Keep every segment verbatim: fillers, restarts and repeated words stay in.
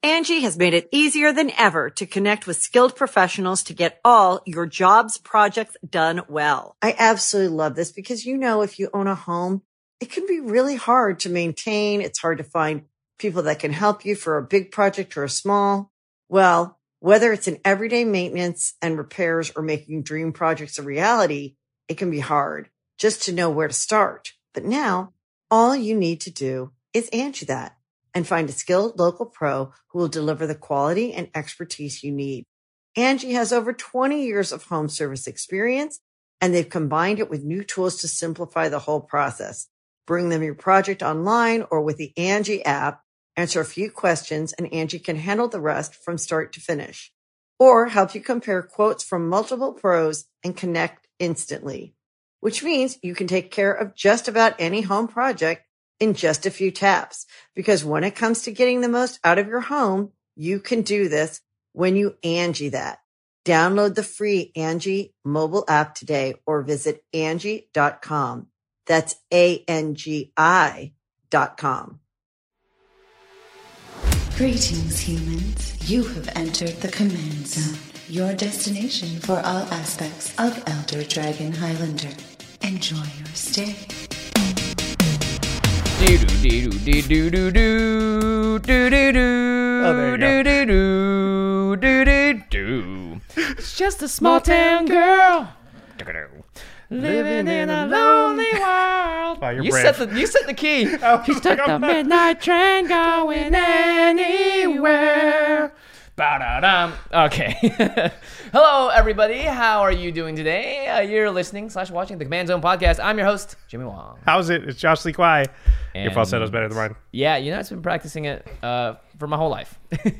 Angie has made it easier than ever to connect with skilled professionals to get all your jobs projects done well. I absolutely love this because, you know, if you own a home, it can be really hard to maintain. It's hard to find people that can help you for a big project or a small. Well, whether it's in everyday maintenance and repairs or making dream projects a reality, it can be hard just to know where to start. But now all you need to do is Angie that and find a skilled local pro who will deliver the quality and expertise you need. Angie has over twenty years of home service experience, and they've combined it with new tools to simplify the whole process. Bring them your project online or with the Angie app, answer a few questions, and Angie can handle the rest from start to finish. Or help you compare quotes from multiple pros and connect instantly, which means you can take care of just about any home project in just a few taps. Because when it comes to getting the most out of your home, you can do this when you Angie that. Download the free Angie mobile app today or visit Angie dot com. That's A N G I dot com. Greetings, humans. You have entered the Command Zone, your destination for all aspects of Elder Dragon Highlander. Enjoy your stay. Do do do do do do do do do do. Oh, there you go. Do do do do do. It's just a small town girl living in a lonely world. Wow, you're you brave. set the you set the key. I You was took like, the I'm not- midnight train going anywhere. Ba-da-dum. Okay. Hello, everybody. How are you doing today? Uh, you're listening slash watching the Command Zone podcast. I'm your host, Jimmy Wong. How's it? It's Josh Lee Kwai. Your And- falsetto's better than mine. Yeah, you know, I've been practicing it uh, for my whole life.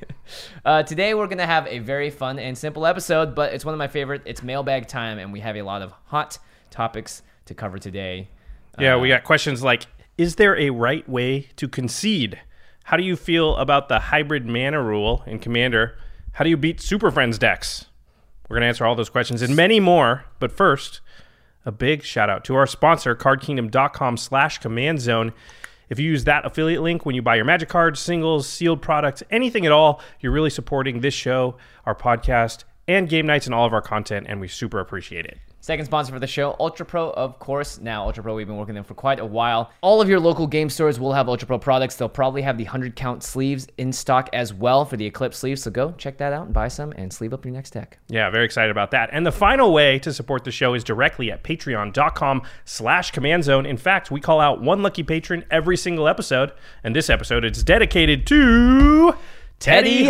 uh, today, we're going to have a very fun and simple episode, but it's one of my favorite. It's mailbag time, and we have a lot of hot topics to cover today. Yeah, Uh, we got questions like, is there a right way to concede? How do you feel about the hybrid mana rule in Commander? How do you beat Super Friends decks? We're going to answer all those questions and many more. But first, a big shout out to our sponsor, cardkingdom.com slash command zone. If you use that affiliate link when you buy your Magic cards, singles, sealed products, anything at all, you're really supporting this show, our podcast, and game nights and all of our content, and we super appreciate it. Second sponsor for the show, Ultra Pro, of course. Now, Ultra Pro, we've been working with them for quite a while. All of your local game stores will have Ultra Pro products. They'll probably have the one hundred count sleeves in stock as well for the Eclipse sleeves. So go check that out and buy some and sleeve up your next deck. Yeah, very excited about that. And the final way to support the show is directly at patreon.com slash command zone. In fact, we call out one lucky patron every single episode. And this episode is dedicated to Teddy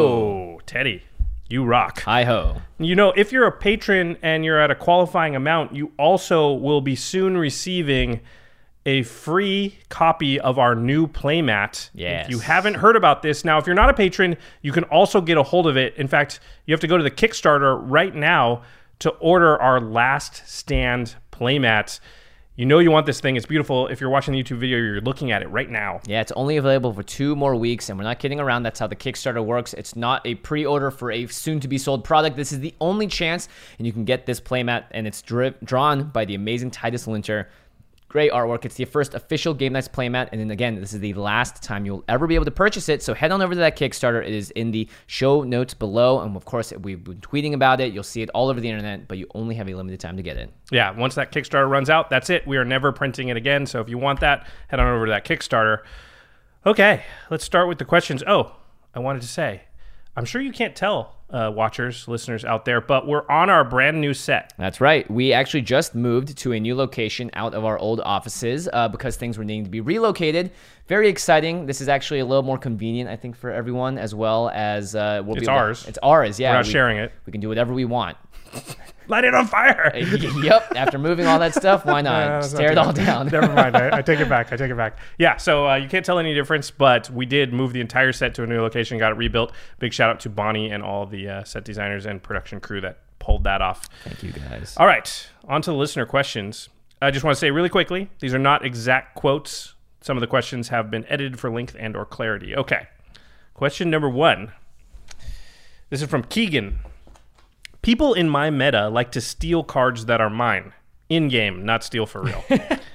Ho. Teddy, you rock. Hi-ho. You know, if you're a patron and you're at a qualifying amount, you also will be soon receiving a free copy of our new playmat. Yes. If you haven't heard about this, now, if you're not a patron, you can also get a hold of it. In fact, you have to go to the Kickstarter right now to order our Last Stand playmat. You know you want this thing. It's beautiful. If you're watching the YouTube video, you're looking at it right now. Yeah, it's only available for two more weeks, and we're not kidding around. That's how the Kickstarter works. It's not a pre-order for a soon-to-be-sold product. This is the only chance, and you can get this playmat, and it's dri- drawn by the amazing Titus Linter. Great artwork. It's the first official Game Nights playmat, and then again, this is the last time you'll ever be able to purchase it, so head on over to that Kickstarter. It is in the show notes below, and of course, we've been tweeting about it. You'll see it all over the internet, but you only have a limited time to get it. Yeah, once that Kickstarter runs out, that's it. We are never printing it again, so if you want that, head on over to that Kickstarter. Okay, let's start with the questions. Oh, I wanted to say, I'm sure you can't tell, uh, watchers, listeners out there, but we're on our brand new set. That's right. We actually just moved to a new location out of our old offices uh, because things were needing to be relocated. Very exciting. This is actually a little more convenient, I think, for everyone, as well as uh, we'll It's be able to- ours. It's ours. Yeah, We're not we, sharing it. We can do whatever we want. Light it on fire! Yep. After moving all that stuff, why not? Uh, Just let's tear it not all do that. down. Never mind. I, I take it back. I take it back. Yeah, so uh, you can't tell any difference, but we did move the entire set to a new location, got it rebuilt. Big shout out to Bonnie and all the uh, set designers and production crew that pulled that off. Thank you, guys. All right, on to the listener questions. I just want to say really quickly, these are not exact quotes. Some of the questions have been edited for length and or clarity. Okay, question number one. This is from Keegan. People in my meta like to steal cards that are mine. In-game, not steal for real.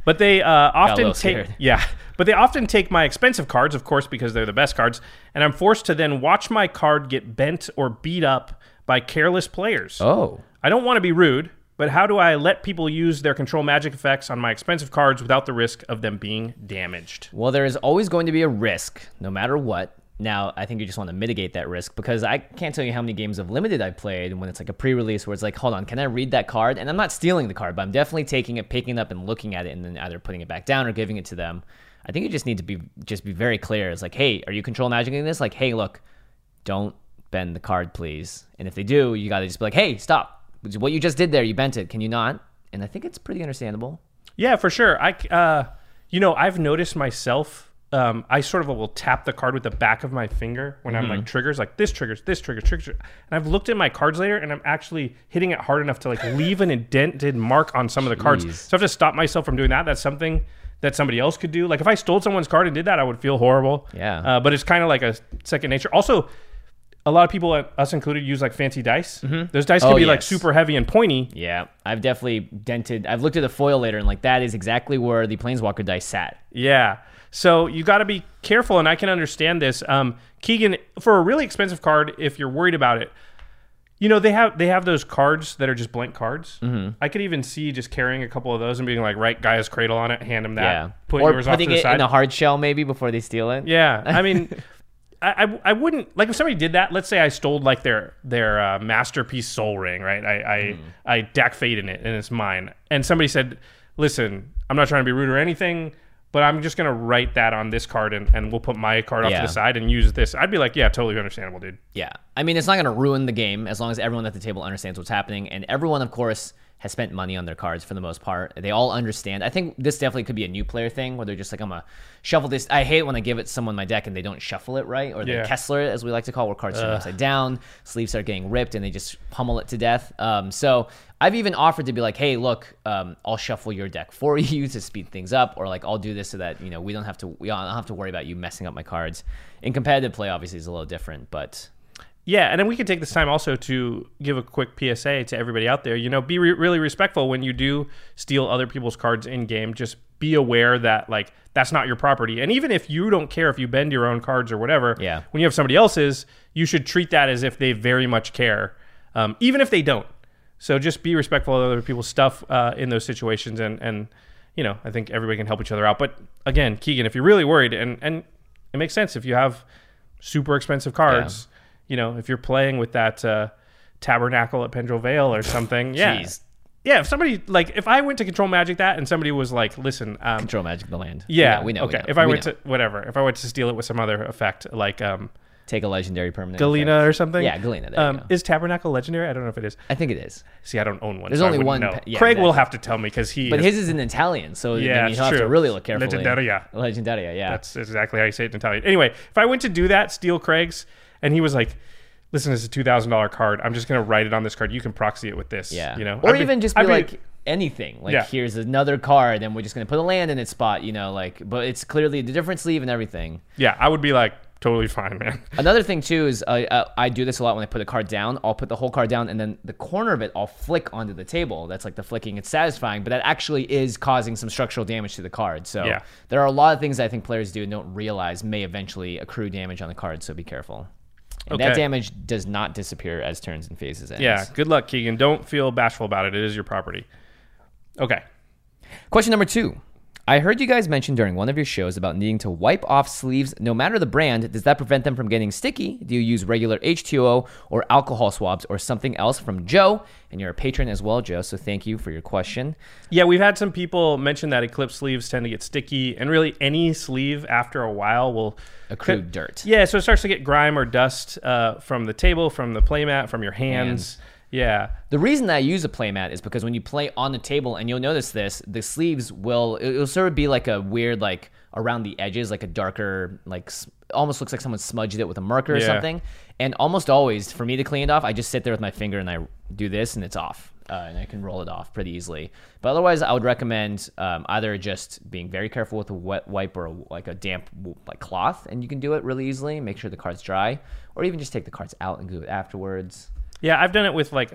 But they uh, often little take scared. yeah, but they often take my expensive cards, of course, because they're the best cards, and I'm forced to then watch my card get bent or beat up by careless players. Oh. I don't want to be rude, but how do I let people use their control magic effects on my expensive cards without the risk of them being damaged? Well, there is always going to be a risk, no matter what. Now, I think you just want to mitigate that risk because I can't tell you how many games of Limited I played when it's like a pre-release where it's like, hold on, can I read that card? And I'm not stealing the card, but I'm definitely taking it, picking it up and looking at it and then either putting it back down or giving it to them. I think you just need to be just be very clear. It's like, hey, are you control magicking this? Like, hey, look, don't bend the card, please. And if they do, you got to just be like, hey, stop. What you just did there, you bent it. Can you not? And I think it's pretty understandable. Yeah, for sure. I, uh, you know, I've noticed myself... Um, I sort of will tap the card with the back of my finger when mm-hmm. I'm like triggers, like this triggers, this triggers, triggers. And I've looked at my cards later and I'm actually hitting it hard enough to like leave an indented mark on some of the Jeez. cards. So I have to stop myself from doing that. That's something that somebody else could do. Like if I stole someone's card and did that, I would feel horrible. Yeah. Uh, but it's kind of like a second nature. Also, a lot of people, us included, use like fancy dice. Mm-hmm. Those dice can oh, be yes. like super heavy and pointy. Yeah, I've definitely dented. I've looked at the foil later and like that is exactly where the Planeswalker dice sat. Yeah. So you got to be careful, and I can understand this. Um, Keegan, for a really expensive card, if you're worried about it, you know they have they have those cards that are just blank cards. Mm-hmm. I could even see just carrying a couple of those and being like, "Right, Gaia's Cradle on it, hand them that." Yeah, putting or yours off to putting the it side. in a hard shell maybe before they steal it. Yeah, I mean, I, I I wouldn't like if somebody did that. Let's say I stole like their their uh, masterpiece Soul Ring, right? I I, mm. I Dak Fate in it, and it's mine. And somebody said, "Listen, I'm not trying to be rude or anything." But I'm just going to write that on this card and, and we'll put my card off yeah. to the side and use this. I'd be like, yeah, totally understandable, dude. Yeah. I mean, it's not going to ruin the game as long as everyone at the table understands what's happening. And everyone, of course, has spent money on their cards for the most part. They all understand. I think this definitely could be a new player thing where they're just like, I'm going to shuffle this. I hate when I give it to someone my deck and they don't shuffle it right, or yeah. they Kessler it, as we like to call, where cards turn upside down, sleeves start getting ripped, and they just pummel it to death. Um, so I've even offered to be like, hey, look, um, I'll shuffle your deck for you to speed things up, or like I'll do this so that you know we don't have to we don't have to worry about you messing up my cards. In competitive play, obviously, is a little different, but. Yeah, and then we can take this time also to give a quick P S A to everybody out there. You know, be re- really respectful when you do steal other people's cards in game. Just be aware that like that's not your property. And even if you don't care if you bend your own cards or whatever, yeah. when you have somebody else's, you should treat that as if they very much care, um, even if they don't. So just be respectful of other people's stuff uh, in those situations, and and you know, I think everybody can help each other out. But again, Keegan, if you're really worried, and and it makes sense if you have super expensive cards. Yeah. You know, if you're playing with that uh, Tabernacle at Pendrell Vale or something, yeah. Jeez. Yeah, if somebody, like, if I went to Control Magic that and somebody was like, listen. Um, Control Magic the land. Yeah, we know. Okay, we know, if I we went know. to, whatever, if I went to steal it with some other effect, like. Um, Take a legendary permanent. Galena effect. or something? Yeah, Galena. There um, you go. Is Tabernacle legendary? I don't know if it is. I think it is. See, I don't own one. There's so only I one. Know. Pa- yeah, Craig exactly. will have to tell me because he. But is, his is in Italian, so yeah, then you have true. to really look carefully. Legendaria. Legendaria, yeah. That's exactly how you say it in Italian. Anyway, if I went to do that, steal Craig's, and he was like, listen, it's a two thousand dollars card. I'm just going to write it on this card. You can proxy it with this. Yeah. You know? Or I'd even be, just be I'd like anything. Like, yeah. here's another card, and we're just going to put a land in its spot, you know, like, but it's clearly a different sleeve and everything. Yeah, I would be like, totally fine, man. Another thing, too, is uh, uh, I do this a lot when I put a card down. I'll put the whole card down, and then the corner of it, I'll flick onto the table. That's like the flicking. It's satisfying, but that actually is causing some structural damage to the card. So yeah. there are a lot of things that I think players do and don't realize may eventually accrue damage on the card, so be careful. And okay. that damage does not disappear as turns and phases ends. Yeah, good luck, Keegan. Don't feel bashful about it. It is your property. Okay. Question number two. I heard you guys mention during one of your shows about needing to wipe off sleeves no matter the brand. Does that prevent them from getting sticky? Do you use regular H two O or alcohol swabs or something else? From Joe, and you're a patron as well, Joe, so thank you for your question. Yeah, we've had some people mention that Eclipse sleeves tend to get sticky, and really any sleeve after a while will accrue dirt. Yeah, so it starts to get grime or dust uh, from the table, from the playmat, from your hands. hands. Yeah. The reason that I use a playmat is because when you play on the table, and you'll notice this, the sleeves will, it'll sort of be like a weird, like around the edges, like a darker, like almost looks like someone smudged it with a marker or yeah. something. And almost always, for me to clean it off, I just sit there with my finger and I do this and it's off. Uh, and I can roll it off pretty easily. But otherwise, I would recommend um, either just being very careful with a wet wipe or a, like a damp like cloth, and you can do it really easily. Make sure the card's dry, or even just take the cards out and do it afterwards. Yeah, I've done it with like a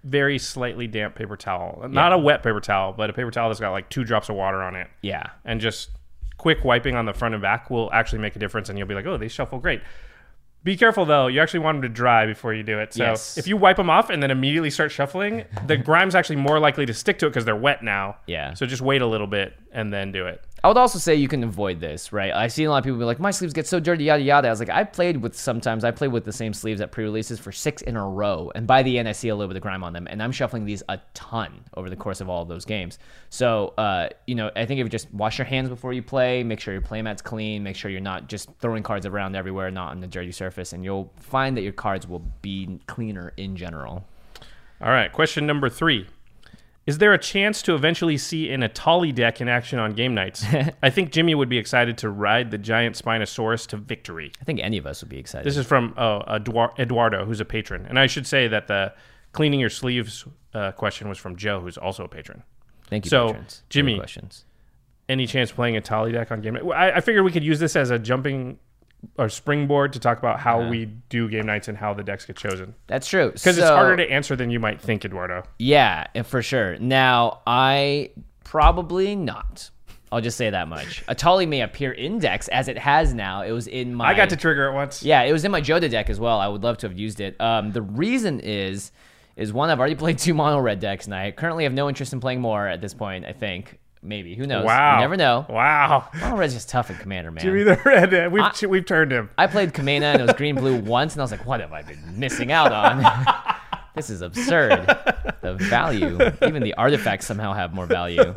very slightly damp paper towel. Not Yeah. a wet paper towel, but a paper towel that's got like two drops of water on it. Yeah. And just quick wiping on the front and back will actually make a difference, and you'll be like, oh, they shuffle great. Be careful, though. You actually want them to dry before you do it. So Yes. if you wipe them off and then immediately start shuffling, the grime's actually more likely to stick to it because they're wet now. Yeah. So just wait a little bit and then do it. I would also say you can avoid this, right? I've seen a lot of people be like, my sleeves get so dirty, yada, yada. I was like, I played with sometimes, I played with the same sleeves at pre-releases for six in a row. And by the end, I see a little bit of grime on them. And I'm shuffling these a ton over the course of all of those games. So, uh, you know, I think if you just wash your hands before you play, make sure your playmat's clean, make sure you're not just throwing cards around everywhere, not on the dirty surface, and you'll find that your cards will be cleaner in general. All right. Question number three. Is there a chance to eventually see an Atali deck in action on game nights? I think Jimmy would be excited to ride the giant Spinosaurus to victory. I think any of us would be excited. This is from oh, Eduar- Eduardo, who's a patron. And I should say that the cleaning your sleeves uh, question was from Joe, who's also a patron. Thank you, so, patrons. Jimmy, Good questions. Any chance playing a Atali deck on game night? I, I figured we could use this as a jumping or springboard to talk about how Yeah. we do game nights and how the decks get chosen. That's true. Because it's So- harder to answer than you might think, Eduardo. Yeah, and for sure. Now, I probably not. I'll just say that much. Atali may appear in decks as it has now. It was in my. I got to trigger it once. Yeah, it was in my Joda deck as well. I would love to have used it. Um, the reason is, is one, I've already played two mono red decks, and I currently have no interest in playing more at this point. I think maybe who knows? Wow. You never know. Wow. Mono red's just tough in Commander, man. Jimmy the Red. We've, I- we've turned him. I played Kamena and it was green blue once, and I was like, what have I been missing out on? This is absurd. The value, even the artifacts somehow have more value.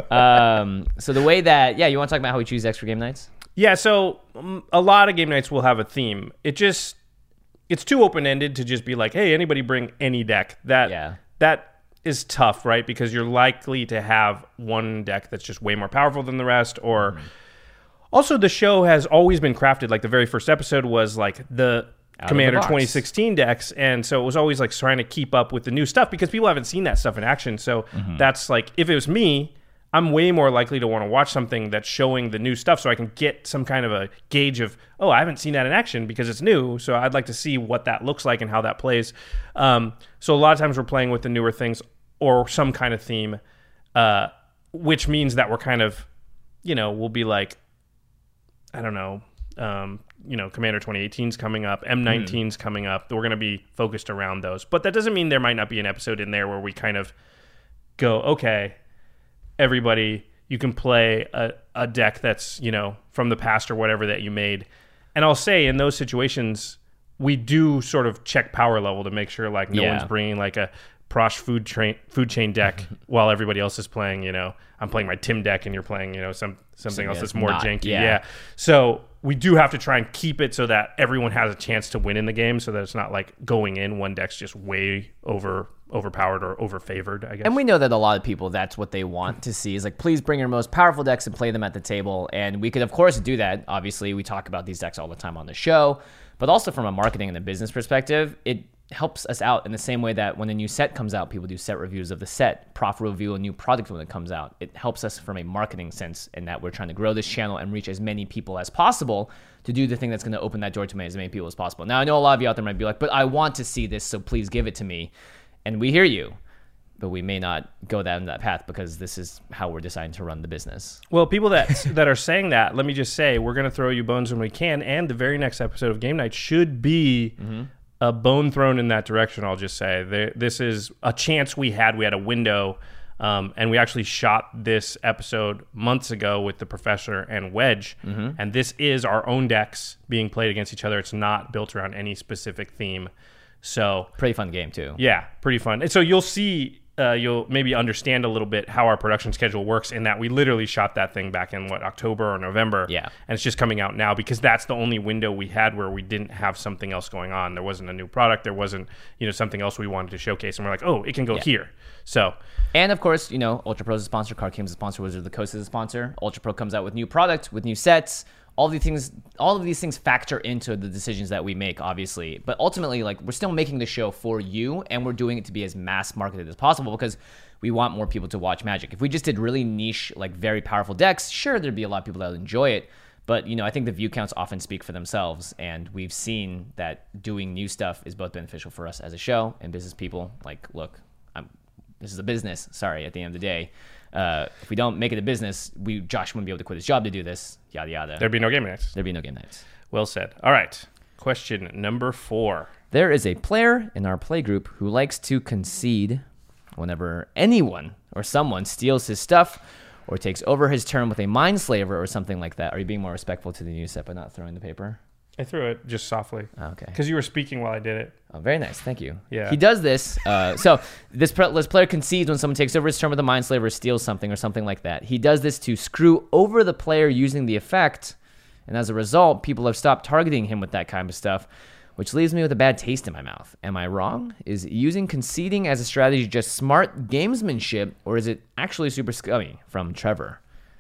Um, so the way that, yeah, you want to talk about how we choose decks for game nights? Yeah, so um, a lot of game nights will have a theme. It just, it's too open-ended to just be like, hey, anybody bring any deck. That Yeah. That is tough, right? Because you're likely to have one deck that's just way more powerful than the rest, or... Mm-hmm. Also, the show has always been crafted, like the very first episode was like the Out of Commander the box. twenty sixteen decks, and so it was always like trying to keep up with the new stuff because people haven't seen that stuff in action. So Mm-hmm. that's like, if it was me, I'm way more likely to want to watch something that's showing the new stuff so I can get some kind of a gauge of, oh, I haven't seen that in action because it's new, so I'd like to see what that looks like and how that plays. Um, so a lot of times we're playing with the newer things or some kind of theme, uh, which means that we're kind of, you know, we'll be like, I don't know, um, you know, Commander twenty eighteen's coming up, M nineteen's coming up. We're going to be focused around those. But that doesn't mean there might not be an episode in there where we kind of go, okay, everybody, you can play a, a deck that's, you know, from the past or whatever that you made. And I'll say in those situations, we do sort of check power level to make sure like no Yeah. one's bringing like a Prosh food train food chain deck while everybody else is playing, you know, I'm playing my Tim deck and you're playing, you know, some something else that's that's more not- janky. yeah. Yeah. So we do have to try and keep it so that everyone has a chance to win in the game so that it's not like going in one deck's just way over overpowered or overfavored, I guess. And we know that a lot of people, that's what they want to see is like, please bring your most powerful decks and play them at the table. And we could, of course, do that. Obviously, we talk about these decks all the time on the show, but also from a marketing and a business perspective, it helps us out in the same way that when a new set comes out, people do set reviews of the set, prof review a new product when it comes out. It helps us from a marketing sense in that we're trying to grow this channel and reach as many people as possible to do the thing that's going to open that door to as many people as possible. Now, I know a lot of you out there might be like, but I want to see this, so please give it to me. And we hear you, but we may not go down that path because this is how we're deciding to run the business. Well, people that that are saying that, let me just say, we're going to throw you bones when we can, and the very next episode of Game Night should be Mm-hmm. a bone thrown in that direction, I'll just say. There, this is a chance we had. We had a window, um, and we actually shot this episode months ago with the Professor and Wedge, Mm-hmm. and this is our own decks being played against each other. It's not built around any specific theme. So Pretty fun game, too. yeah, pretty fun. And so you'll see, uh, you'll maybe understand a little bit how our production schedule works in that we literally shot that thing back in, what, October or November? Yeah. And it's just coming out now because that's the only window we had where we didn't have something else going on. There wasn't a new product. There wasn't, you know, something else we wanted to showcase. And we're like, oh, it can go here. So And of course, you know, Ultra Pro is a sponsor, Card King's a sponsor, Wizard of the Coast is a sponsor. Ultra Pro comes out with new product, with new sets. All these things, all of these things factor into the decisions that we make, obviously. But ultimately, like, we're still making the show for you, and we're doing it to be as mass marketed as possible because we want more people to watch Magic. If we just did really niche, like, very powerful decks, sure, there'd be a lot of people that would enjoy it. But, you know, I think the view counts often speak for themselves, and we've seen that doing new stuff is both beneficial for us as a show and business people. Like, look, this is a business. Sorry, at the end of the day, uh, if we don't make it a business, we Josh wouldn't be able to quit his job to do this. Yada yada. There'd be no game nights. There'd be no game nights. Well said. All right. Question number four. There is a player in our play group who likes to concede whenever anyone or someone steals his stuff or takes over his turn with a Mindslaver or something like that. Are you being more respectful to the new set by not throwing the paper? I threw it just softly. Oh, okay. Because you were speaking while I did it. Oh, very nice. Thank you. Yeah. He does this. Uh, so this, this player concedes when someone takes over his turn with a Mindslaver or steals something or something like that. He does this to screw over the player using the effect. And as a result, people have stopped targeting him with that kind of stuff, which leaves me with a bad taste in my mouth. Am I wrong? Is using conceding as a strategy just smart gamesmanship, or is it actually super scummy? From Trevor.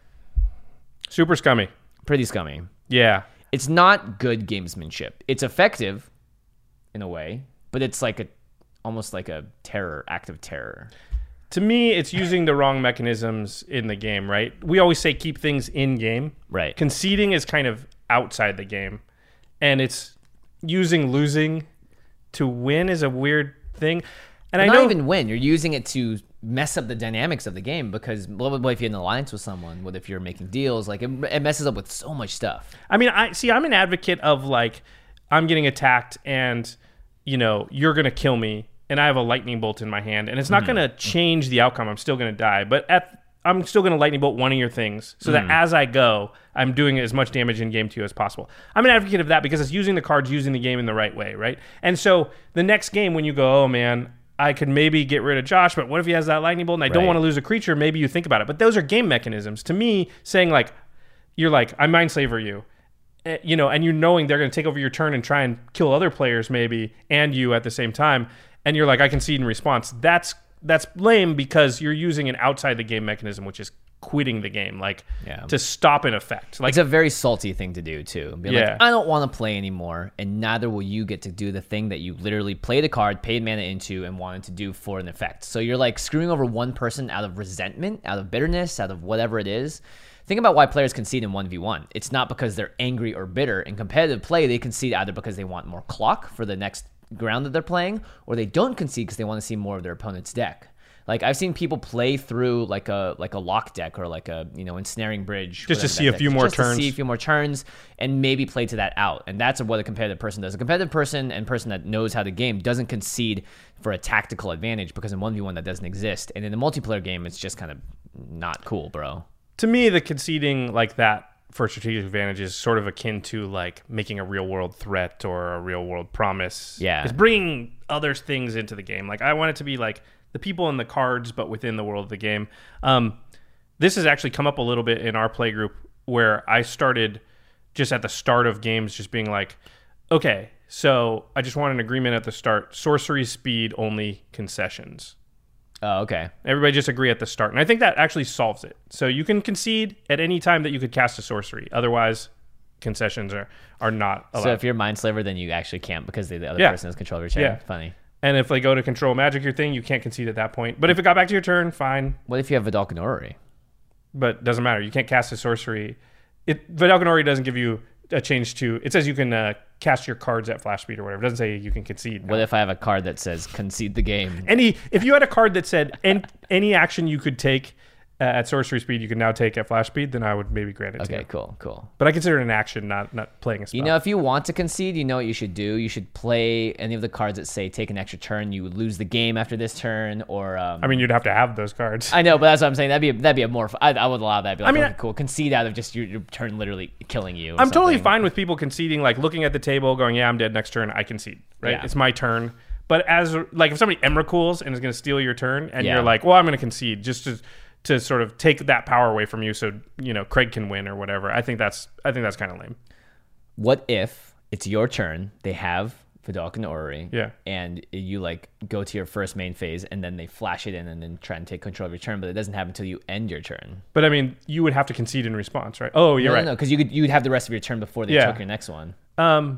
Super scummy. Pretty scummy. Yeah. It's not good gamesmanship. It's effective in a way, but it's like a almost like a terror, act of terror. To me, it's using the wrong mechanisms in the game, right? We always say keep things in game. Right. Conceding is kind of outside the game. And it's using losing to win is a weird thing. And But I not know even win. You're using it to mess up the dynamics of the game because what, what if you're in an alliance with someone? What if you're making deals? Like it, it messes up with so much stuff. I mean, I see I'm an advocate of like I'm getting attacked and you know, you're going to kill me and I have a lightning bolt in my hand and it's not mm-hmm. going to change the outcome. I'm still going to die, but at I'm still going to lightning bolt one of your things so that mm. as I go, I'm doing as much damage in game two as possible. I'm an advocate of that because it's using the cards, using the game in the right way, right? And so the next game when you go, oh man, I could maybe get rid of Josh, but what if he has that lightning bolt and I right. don't want to lose a creature? Maybe you think about it. But those are game mechanisms. To me, saying like, you're like, I Mindslaver you, uh, you know, and you knowing they're going to take over your turn and try and kill other players maybe and you at the same time. And you're like, I concede in response. That's that's lame because you're using an outside the game mechanism, which is quitting the game, like yeah. to stop an effect. Like it's a very salty thing to do too. Be yeah. like, I don't want to play anymore, and neither will you get to do the thing that you literally played a card, paid mana into, and wanted to do for an effect. So you're like screwing over one person out of resentment, out of bitterness, out of whatever it is. Think about why players concede in one v one. It's not because they're angry or bitter. In competitive play, they concede either because they want more clock for the next ground that they're playing, or they don't concede because they want to see more of their opponent's deck. Like I've seen people play through like a like a lock deck or like a you know ensnaring bridge just to see a few more just turns, to see a few more turns, and maybe play to that out. And that's what a competitive person does. A competitive person and person that knows how to game doesn't concede for a tactical advantage because in one v one that doesn't exist. And in a multiplayer game, it's just kind of not cool, bro. To me, the conceding like that for strategic advantage is sort of akin to like making a real world threat or a real world promise. Yeah, it's bringing other things into the game. Like I want it to be like the people in the cards, but within the world of the game. Um, this has actually come up a little bit in our play group where I started just at the start of games just being like, okay, so I just want an agreement at the start. Sorcery speed only concessions. Oh, okay. Everybody just agree at the start. And I think that actually solves it. So you can concede at any time that you could cast a sorcery. Otherwise, concessions are, are not allowed. So if you're Mindslaver, then you actually can't because the other yeah. person has control of your turn. Yeah. Funny. And if they go to control magic your thing, you can't concede at that point. But if it got back to your turn, fine. What if you have Vedalken Orrery? But it doesn't matter. You can't cast a sorcery. It Vedalken Orrery doesn't give you a change to... It says you can uh, cast your cards at flash speed or whatever. It doesn't say you can concede. What no. if I have a card that says concede the game? Any If you had a card that said any, any action you could take uh, at sorcery speed you can now take at flash speed, then I would maybe grant it okay, to you. Okay, cool, cool. But I consider it an action, not not playing a spell. You know, if you want to concede, you know what you should do. You should play any of the cards that say take an extra turn, you lose the game after this turn, or... Um, I mean, you'd have to have those cards. I know, but that's what I'm saying. That'd be a, that'd be a more... I, I would allow that. Be like, I mean, okay, cool. Concede out of just your, your turn literally killing you. I'm something. totally fine with people conceding, like looking at the table, going, yeah, I'm dead next turn, I concede, right? Yeah. It's my turn. But as, like, if somebody Emrakul's and is going to steal your turn, and yeah. you're like, well, I'm going to concede just to... to sort of take that power away from you so, you know, Craig can win or whatever. I think that's I think that's kind of lame. What if it's your turn, they have Vedalken Orrery, yeah. and you, like, go to your first main phase, and then they flash it in and then try and take control of your turn, but it doesn't happen until you end your turn. But, I mean, you would have to concede in response, right? Oh, you're no, right. No, no, because you could, you'd have the rest of your turn before they yeah. took your next one. Um,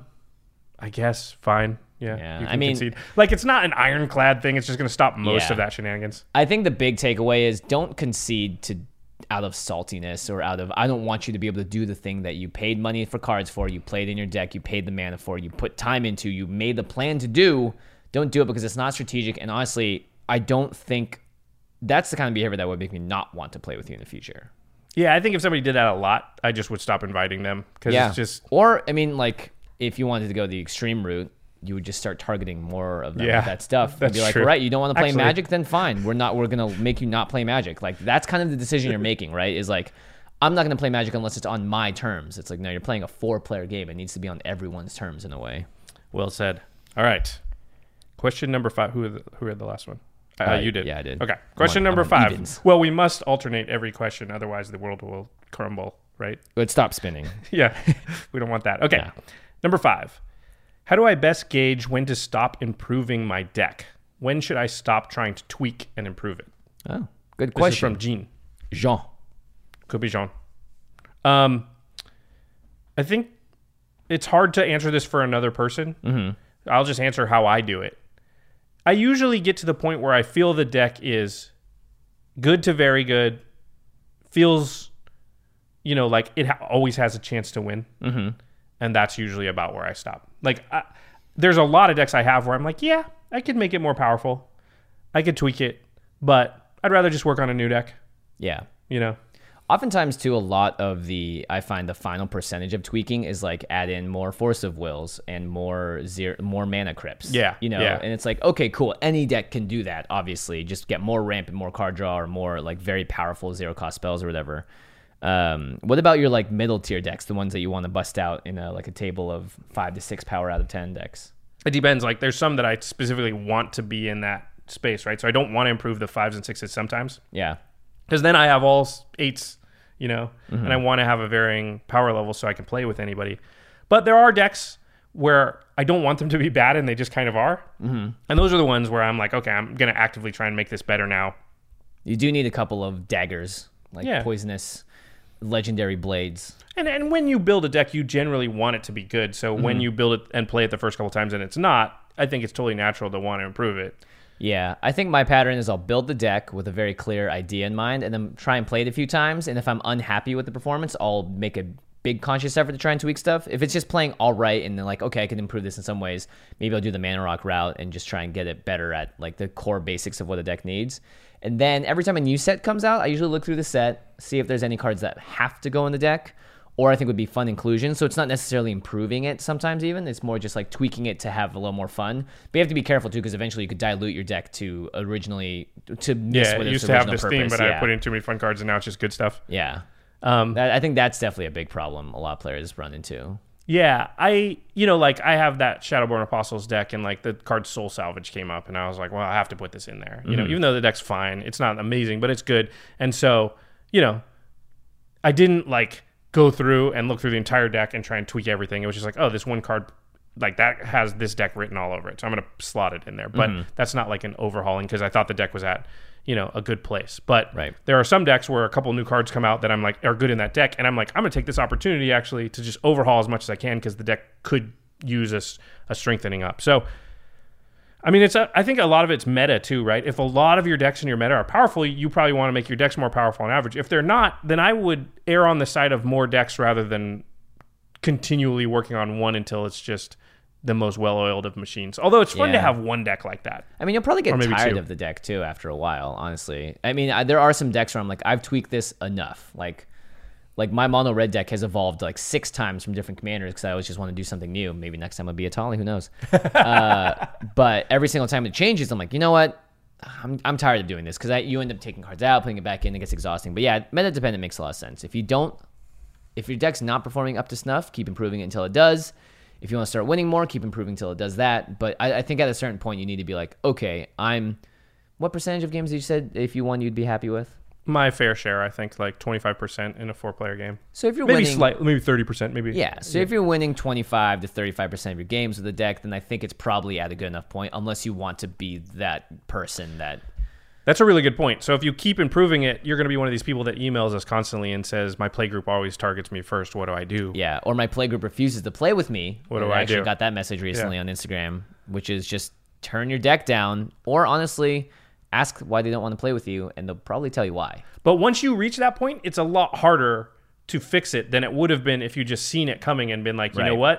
I guess, fine. Yeah, yeah. You can I mean, concede. Like, it's not an ironclad thing. It's just going to stop most yeah. of that shenanigans. I think the big takeaway is don't concede to out of saltiness or out of, I don't want you to be able to do the thing that you paid money for cards for, you played in your deck, you paid the mana for, you put time into, you made the plan to do. Don't do it because it's not strategic. And honestly, I don't think that's the kind of behavior that would make me not want to play with you in the future. Yeah, I think if somebody did that a lot, I just would stop inviting them because Yeah. it's just Or, I mean, like, if you wanted to go the extreme route, you would just start targeting more of them Yeah, with that stuff. And that's be like, true. all right, you don't want to play Actually- Magic? Then fine. We're not. We're going to make you not play Magic. Like, that's kind of the decision you're making, right? Is like, I'm not going to play Magic unless it's on my terms. It's like, no, you're playing a four-player game. It needs to be on everyone's terms in a way. well said. All right. Question number five. Who are the, who are the last one? Uh, Uh, you did. yeah, I did. Okay. I'm Question on- number I'm on five. evens. Well, we must alternate every question, otherwise the world will crumble, right? But stop spinning. Yeah. We don't want that. Okay. Yeah. Number five. How do I best gauge when to stop improving my deck? When should I stop trying to tweak and improve it? Oh, good This question. is from Gene. Jean. Could be Jean. Um, I think it's hard to answer this for another person. Mm-hmm. I'll just answer how I do it. I usually get to the point where I feel the deck is good to very good, feels, you know, like it ha- always has a chance to win. Mm-hmm. And that's usually about where I stop. Like, I, there's a lot of decks I have where I'm like, yeah, I could make it more powerful. I could tweak it, but I'd rather just work on a new deck, Yeah. you know? Oftentimes, too, a lot of the, I find the final percentage of tweaking is like add in more Force of Wills and more zero, more mana crypts. Yeah, You know, yeah. and it's like, okay, cool. Any deck can do that, obviously. Just get more ramp and more card draw or more like very powerful zero cost spells or whatever. Um, what about your like middle tier decks, the ones that you want to bust out in a, like a table of five to six power out of ten decks? It depends. Like, there's some that I specifically want to be in that space, right? So I don't want to improve the fives and sixes sometimes. Yeah. Because then I have all s- eights, you know, mm-hmm. and I want to have a varying power level so I can play with anybody. But there are decks where I don't want them to be bad and they just kind of are. Mm-hmm. And those are the ones where I'm like, okay, I'm going to actively try and make this better now. You do need a couple of daggers, like Yeah. poisonous legendary blades. And and when you build a deck, you generally want it to be good. So mm-hmm. when you build it and play it the first couple times and it's not, I think it's totally natural to want to improve it. Yeah, I think my pattern is I'll build the deck with a very clear idea in mind and then try and play it a few times. And if I'm unhappy with the performance, I'll make a big conscious effort to try and tweak stuff. If it's just playing all right and then like, okay, I can improve this in some ways, maybe I'll do the Mana Rock route and just try and get it better at like the core basics of what a deck needs. And then every time a new set comes out, I usually look through the set, see if there's any cards that have to go in the deck or I think would be fun inclusion. So it's not necessarily improving it sometimes even. It's more just like tweaking it to have a little more fun. But you have to be careful too because eventually you could dilute your deck to originally, to miss Yeah, what it its used to have original this purpose. theme, but yeah. I put in too many fun cards and now it's just good stuff. Yeah. Um, That, I think that's definitely a big problem a lot of players run into. Yeah, I, you know, like I have that Shadowborn Apostles deck and like the card Soul Salvage came up and I was like, well, I have to put this in there. You Mm-hmm. know, even though the deck's fine, it's not amazing, but it's good. And so, you know, I didn't like go through and look through the entire deck and try and tweak everything. It was just like, oh, this one card, like that has this deck written all over it. So I'm going to slot it in there. But Mm-hmm. that's not like an overhauling because I thought the deck was at, you know, a good place. But Right. there are some decks where a couple new cards come out that I'm like, are good in that deck. And I'm like, I'm going to take this opportunity actually to just overhaul as much as I can because the deck could use a, s- a strengthening up. So, I mean, it's a, I think a lot of it's meta too, right? If a lot of your decks in your meta are powerful, you probably want to make your decks more powerful on average. If they're not, then I would err on the side of more decks rather than continually working on one until it's just the most well-oiled of machines. Although it's fun to Yeah. have one deck like that. I mean, you'll probably Or get maybe tired two. of the deck too after a while, honestly. I mean, I, there are some decks where I'm like, I've tweaked this enough. Like, like my mono red deck has evolved like six times from different commanders because I always just want to do something new. Maybe next time I'll be a Tali, who knows? uh, but every single time it changes, I'm like, you know what? I'm I'm tired of doing this because you end up taking cards out, putting it back in, it gets exhausting. But yeah, meta dependent makes a lot of sense. If you don't, if your deck's not performing up to snuff, keep improving it until it does. If you want to start winning more, keep improving until it does that. But I, I think at a certain point, you need to be like, okay, I'm. What percentage of games did you said if you won, you'd be happy with? My fair share, I think, like twenty-five percent in a four-player game. So if you're Maybe winning, slightly, maybe thirty percent, maybe. yeah. So if you're winning twenty-five to thirty-five percent of your games with the deck, then I think it's probably at a good enough point, unless you want to be that person that. That's a really good point. So if you keep improving it, you're going to be one of these people that emails us constantly and says, my play group always targets me first. What do I do? Yeah, or my playgroup refuses to play with me. What do I I actually do? got that message recently Yeah. on Instagram, which is just turn your deck down, or honestly, ask why they don't want to play with you, and they'll probably tell you why. But once you reach that point, it's a lot harder to fix it than it would have been if you just seen it coming and been like, you know Right. what?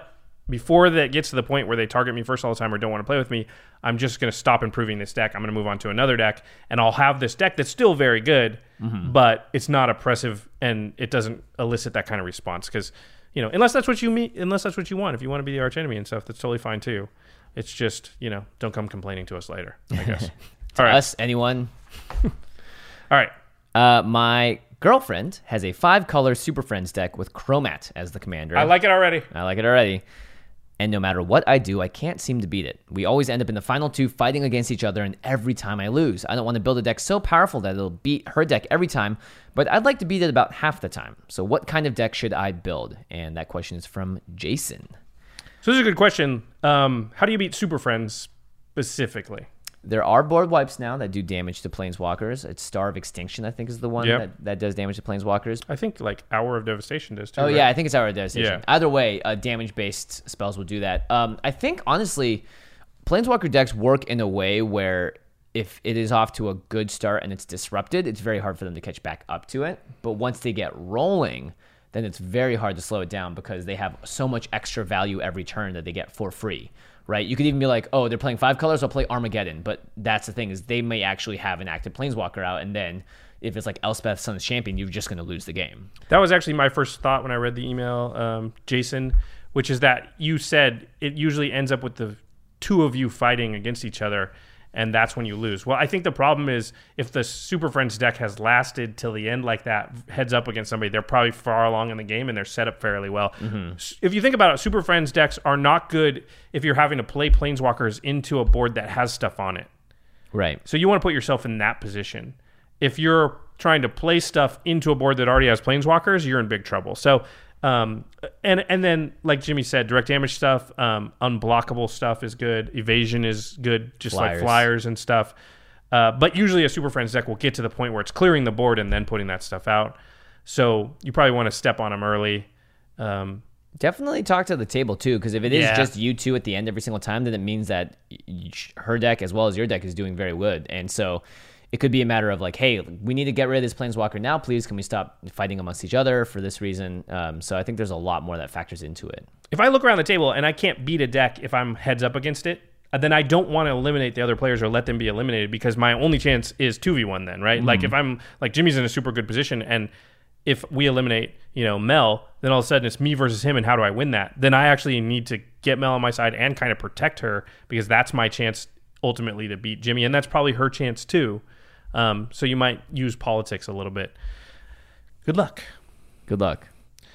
before that gets to the point where they target me first all the time or don't want to play with me, I'm just going to stop improving this deck. I'm going to move on to another deck, and I'll have this deck that's still very good, mm-hmm. but it's not oppressive and it doesn't elicit that kind of response. Because, you know, unless that's what you mean, unless that's what you want, if you want to be the arch enemy and stuff, that's totally fine too. It's just, you know, don't come complaining to us later, I guess. to all right. us, anyone. All right. Uh, my girlfriend has a five-color Super Friends deck with Chromat as the commander. I like it already. I like it already. And no matter what I do, I can't seem to beat it. We always end up in the final two fighting against each other, and every time I lose. I don't want to build a deck so powerful that it'll beat her deck every time, but I'd like to beat it about half the time. So what kind of deck should I build? And that question is from Jason. So this is a good question. Um, how do you beat Super Friends specifically? There are board wipes now that do damage to Planeswalkers. It's Star of Extinction, I think, is the one yep. that, that does damage to Planeswalkers. I think like Hour of Devastation does too. Oh, right? yeah, I think it's Hour of Devastation. Yeah. Either way, uh, damage-based spells will do that. Um, I think, honestly, Planeswalker decks work in a way where if it is off to a good start and it's disrupted, it's very hard for them to catch back up to it. But once they get rolling, then it's very hard to slow it down because they have so much extra value every turn that they get for free. Right, you could even be like, oh, they're playing five colors, I'll play Armageddon. But that's the thing, is they may actually have an active Planeswalker out, and then if it's like Elspeth, Sun's Champion, you're just going to lose the game. That was actually my first thought when I read the email, um, Jason, which is that you said it usually ends up with the two of you fighting against each other, and that's when you lose. Well, I think the problem is if the Super Friends deck has lasted till the end like that, heads up against somebody, they're probably far along in the game and they're set up fairly well. Mm-hmm. If you think about it, Super Friends decks are not good if you're having to play Planeswalkers into a board that has stuff on it. Right. So you want to put yourself in that position. If you're trying to play stuff into a board that already has Planeswalkers, you're in big trouble. So, um, and and then, like Jimmy said, direct damage stuff, um, unblockable stuff is good. Evasion is good, just Flyers. like flyers and stuff. Uh, but usually a Super Friends deck will get to the point where it's clearing the board and then putting that stuff out. So you probably want to step on them early. Um, Definitely talk to the table, too, because if it is Yeah. just you two at the end every single time, then it means that y- her deck as well as your deck is doing very good. And so it could be a matter of like, hey, we need to get rid of this Planeswalker now, please. Can we stop fighting amongst each other for this reason? Um, so I think there's a lot more that factors into it. if I look around the table and I can't beat a deck if I'm heads up against it, then I don't want to eliminate the other players or let them be eliminated, because my only chance is two v one then, right? Mm-hmm. Like if I'm like Jimmy's in a super good position, and if we eliminate, you know, Mel, then all of a sudden it's me versus him, and how do I win that? Then I actually need to get Mel on my side and kind of protect her, because that's my chance ultimately to beat Jimmy, and that's probably her chance too. Um, so you might use politics a little bit. Good luck. Good luck.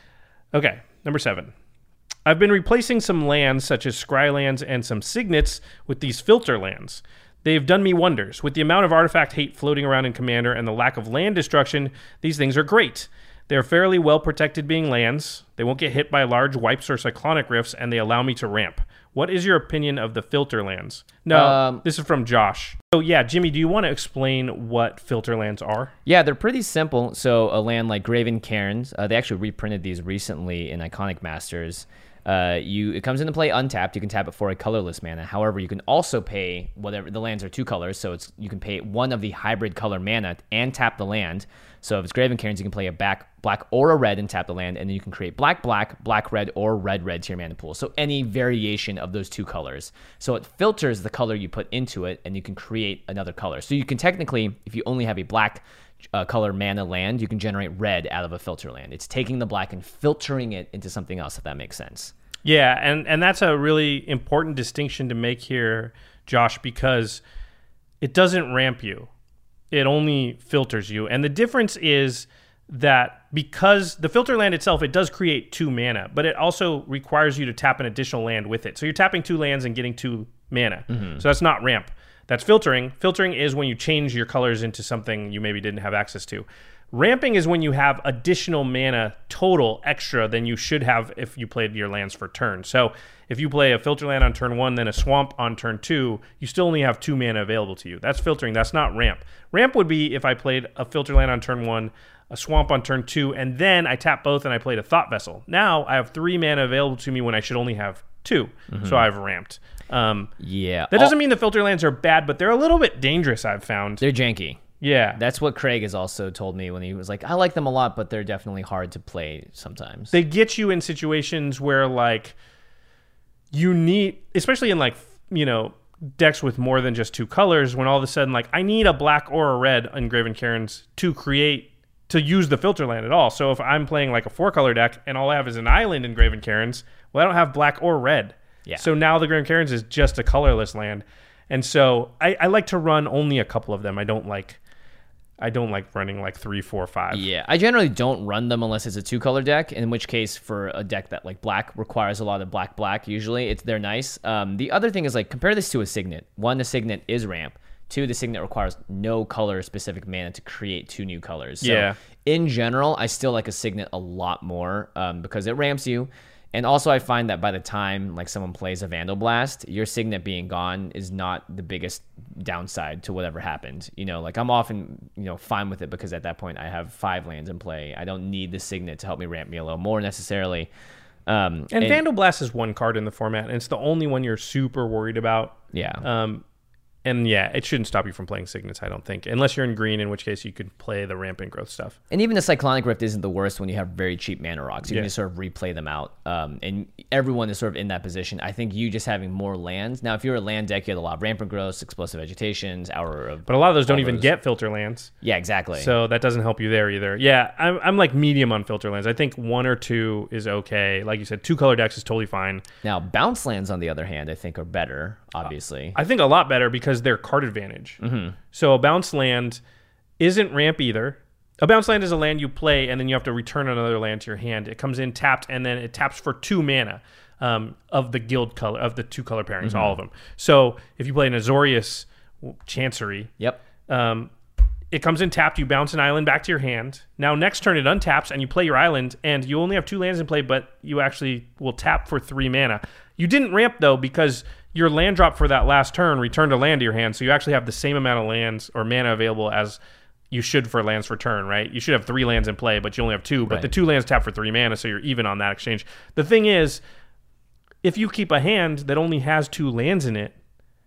Okay, number seven. I've been replacing some lands such as Scry lands and some signets with these filter lands. They've done me wonders. With the amount of artifact hate floating around in Commander and the lack of land destruction, these things are great. They're fairly well protected being lands. They won't get hit by large wipes or cyclonic rifts, and they allow me to ramp. What is your opinion of the filter lands? No, um, this is from Josh. So yeah, Jimmy, do you want to explain what filter lands are? Yeah, they're pretty simple. So a land like Graven Cairns, uh, they actually reprinted these recently in Iconic Masters. Uh, you it comes into play untapped. You can tap it for a colorless mana. However, you can also pay whatever the lands are two colors, so it's you can pay one of the hybrid color mana and tap the land. So if it's Graven Cairns, you can play a back black or a red and tap the land, and then you can create black black, black red, or red red to your mana pool. So any variation of those two colors. So it filters the color you put into it, and you can create another color. So you can technically, if you only have a black Uh, color mana land, you can generate red out of a filter land. It's taking the black and filtering it into something else, if that makes sense. Yeah, and, and that's a really important distinction to make here, Josh, because it doesn't ramp you. It only filters you. And the difference is that because the filter land itself, it does create two mana, but it also requires you to tap an additional land with it. So you're tapping two lands and getting two mana. Mm-hmm. So that's not ramp. That's filtering. Filtering is when you change your colors into something you maybe didn't have access to. Ramping is when you have additional mana total extra than you should have if you played your lands for turn. So if you play a filter land on turn one, then a swamp on turn two, you still only have two mana available to you. That's filtering. That's not ramp. Ramp would be if I played a filter land on turn one, a swamp on turn two, and then I tap both and I played a Thought Vessel. Now I have three mana available to me when I should only have two. Mm-hmm. So I've ramped. Um, yeah. That doesn't mean the filter lands are bad, but they're a little bit dangerous, I've found. They're janky. Yeah. That's what Craig has also told me when he was like, I like them a lot, but they're definitely hard to play sometimes. They get you in situations where, like, you need, especially in like, you know, decks with more than just two colors, when all of a sudden, like, I need a black or a red in Graven Cairns to create, to use the filter land at all. So if I'm playing like a four color deck and all I have is an island in Graven Cairns, well, I don't have black or red. Yeah. So now the Graven Cairns is just a colorless land. And so I, I like to run only a couple of them. I don't like I don't like running like three, four, five. Yeah, I generally don't run them unless it's a two-color deck, in which case for a deck that like black requires a lot of black-black, usually it's they're nice. Um, the other thing is like compare this to a Signet. One, the Signet is ramp. Two, the Signet requires no color-specific mana to create two new colors. So yeah. in general, I still like a Signet a lot more um, because it ramps you. And also I find that by the time like someone plays a Vandal Blast, your Signet being gone is not the biggest downside to whatever happened. You know, like I'm often, you know, fine with it because at that point I have five lands in play. I don't need the Signet to help me ramp me a little more necessarily. Um, and, and Vandal Blast is one card in the format, and it's the only one you're super worried about. Yeah. Um, And yeah, it shouldn't stop you from playing Signets, I don't think. Unless you're in green, in which case you could play the rampant growth stuff. And even the Cyclonic Rift isn't the worst when you have very cheap mana rocks. You yeah. can just sort of replay them out. Um, and everyone is sort of in that position. I think you just having more lands. Now, if you're a land deck, you have a lot of rampant growths, explosive vegetations, hour of... But a lot of those don't even those. get filter lands. Yeah, exactly. So that doesn't help you there either. Yeah, I'm, I'm like medium on filter lands. I think one or two is okay. Like you said, two color decks is totally fine. Now, bounce lands, on the other hand, I think are better, obviously. I think a lot better because they're card advantage. Mm-hmm. So a bounce land isn't ramp either. A bounce land is a land you play and then you have to return another land to your hand. It comes in tapped and then it taps for two mana um, of the guild color, of the two color pairings, mm-hmm. all of them. So if you play an Azorius Chancery, yep. um, it comes in tapped, you bounce an island back to your hand. Now next turn it untaps and you play your island and you only have two lands in play, but you actually will tap for three mana. You didn't ramp though because your land drop for that last turn returned a land to your hand, so you actually have the same amount of lands or mana available as you should for lands for turn, right? You should have three lands in play, but you only have two. But right. the two lands tap for three mana, so you're even on that exchange. The thing is, if you keep a hand that only has two lands in it,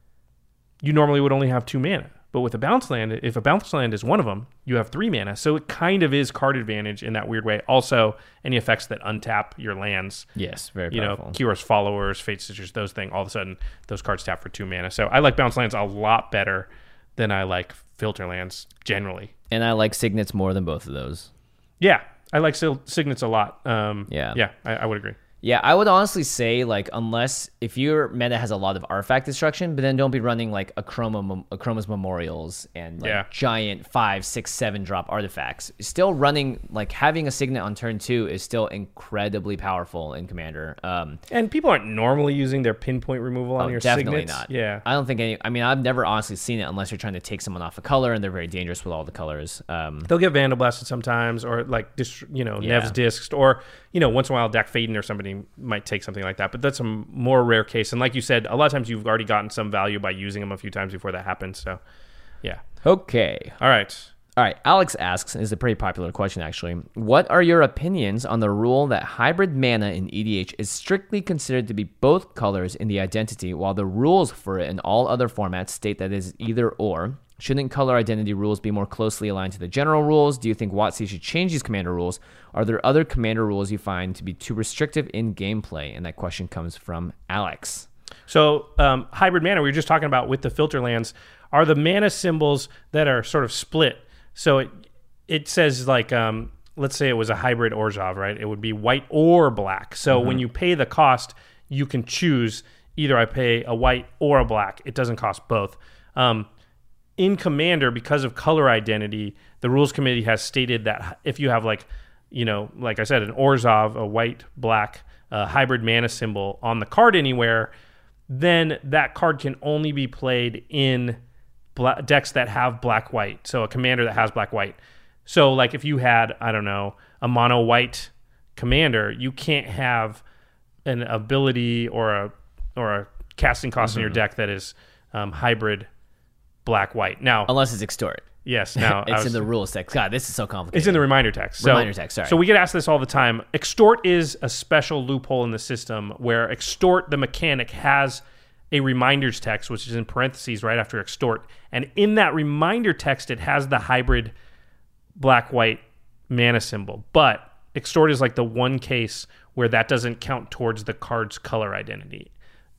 you normally would only have two mana. But with a bounce land, if a bounce land is one of them, you have three mana. So it kind of is card advantage in that weird way. Also, any effects that untap your lands. Yes, very you powerful. know, Kior's Followers, Fate Stitchers, those things, all of a sudden, those cards tap for two mana. So I like bounce lands a lot better than I like filter lands generally. And I like Signets more than both of those. Yeah, I like Signets a lot. Um, yeah. Yeah, I, I would agree. Yeah, I would honestly say, like, unless if your meta has a lot of artifact destruction, but then don't be running like Achroma, Achroma's Memorials and like yeah. giant five, six, seven drop artifacts. Still running, like having a Signet on turn two is still incredibly powerful in Commander. Um, and people aren't normally using their pinpoint removal on oh, your definitely Signets. not. Yeah, I don't think any. I mean, I've never honestly seen it unless you're trying to take someone off a color, and they're very dangerous with all the colors. Um, They'll get Vandal Blasted sometimes, or like dist- you know yeah. Nev's Discs, or you know once in a while Dak Faden or somebody might take something like that, but that's a more rare case. And like you said, a lot of times you've already gotten some value by using them a few times before that happens. So, yeah. Okay. All right. All right. Alex asks, is a pretty popular question actually. What are your opinions on the rule that hybrid mana in E D H is strictly considered to be both colors in the identity, while the rules for it in all other formats state that it is either or? Shouldn't color identity rules be more closely aligned to the general rules? Do you think WotC should change these commander rules? Are there other commander rules you find to be too restrictive in gameplay? And that question comes from Alex. So um, hybrid mana, we were just talking about with the filter lands, are the mana symbols that are sort of split. So it it says like, um, let's say it was a hybrid Orzhov, right? It would be white or black. So mm-hmm. when you pay the cost, you can choose either I pay a white or a black. It doesn't cost both. Um, In Commander, because of color identity, the rules committee has stated that if you have like, you know, like I said, an Orzhov, a white, black, uh, hybrid mana symbol on the card anywhere, then that card can only be played in bla- decks that have black-white. So a commander that has black-white. So like if you had, I don't know, a mono-white commander, you can't have an ability or a or a casting cost mm-hmm. in your deck that is um, hybrid black white. Now unless it's extort. Yes, now it's was, in the rules text. God, this is so complicated. It's in the reminder text. So, reminder text, sorry. So we get asked this all the time. Extort is a special loophole in the system where extort, the mechanic, has a reminders text, which is in parentheses right after extort. And in that reminder text, it has the hybrid black-white mana symbol. But extort is like the one case where that doesn't count towards the card's color identity.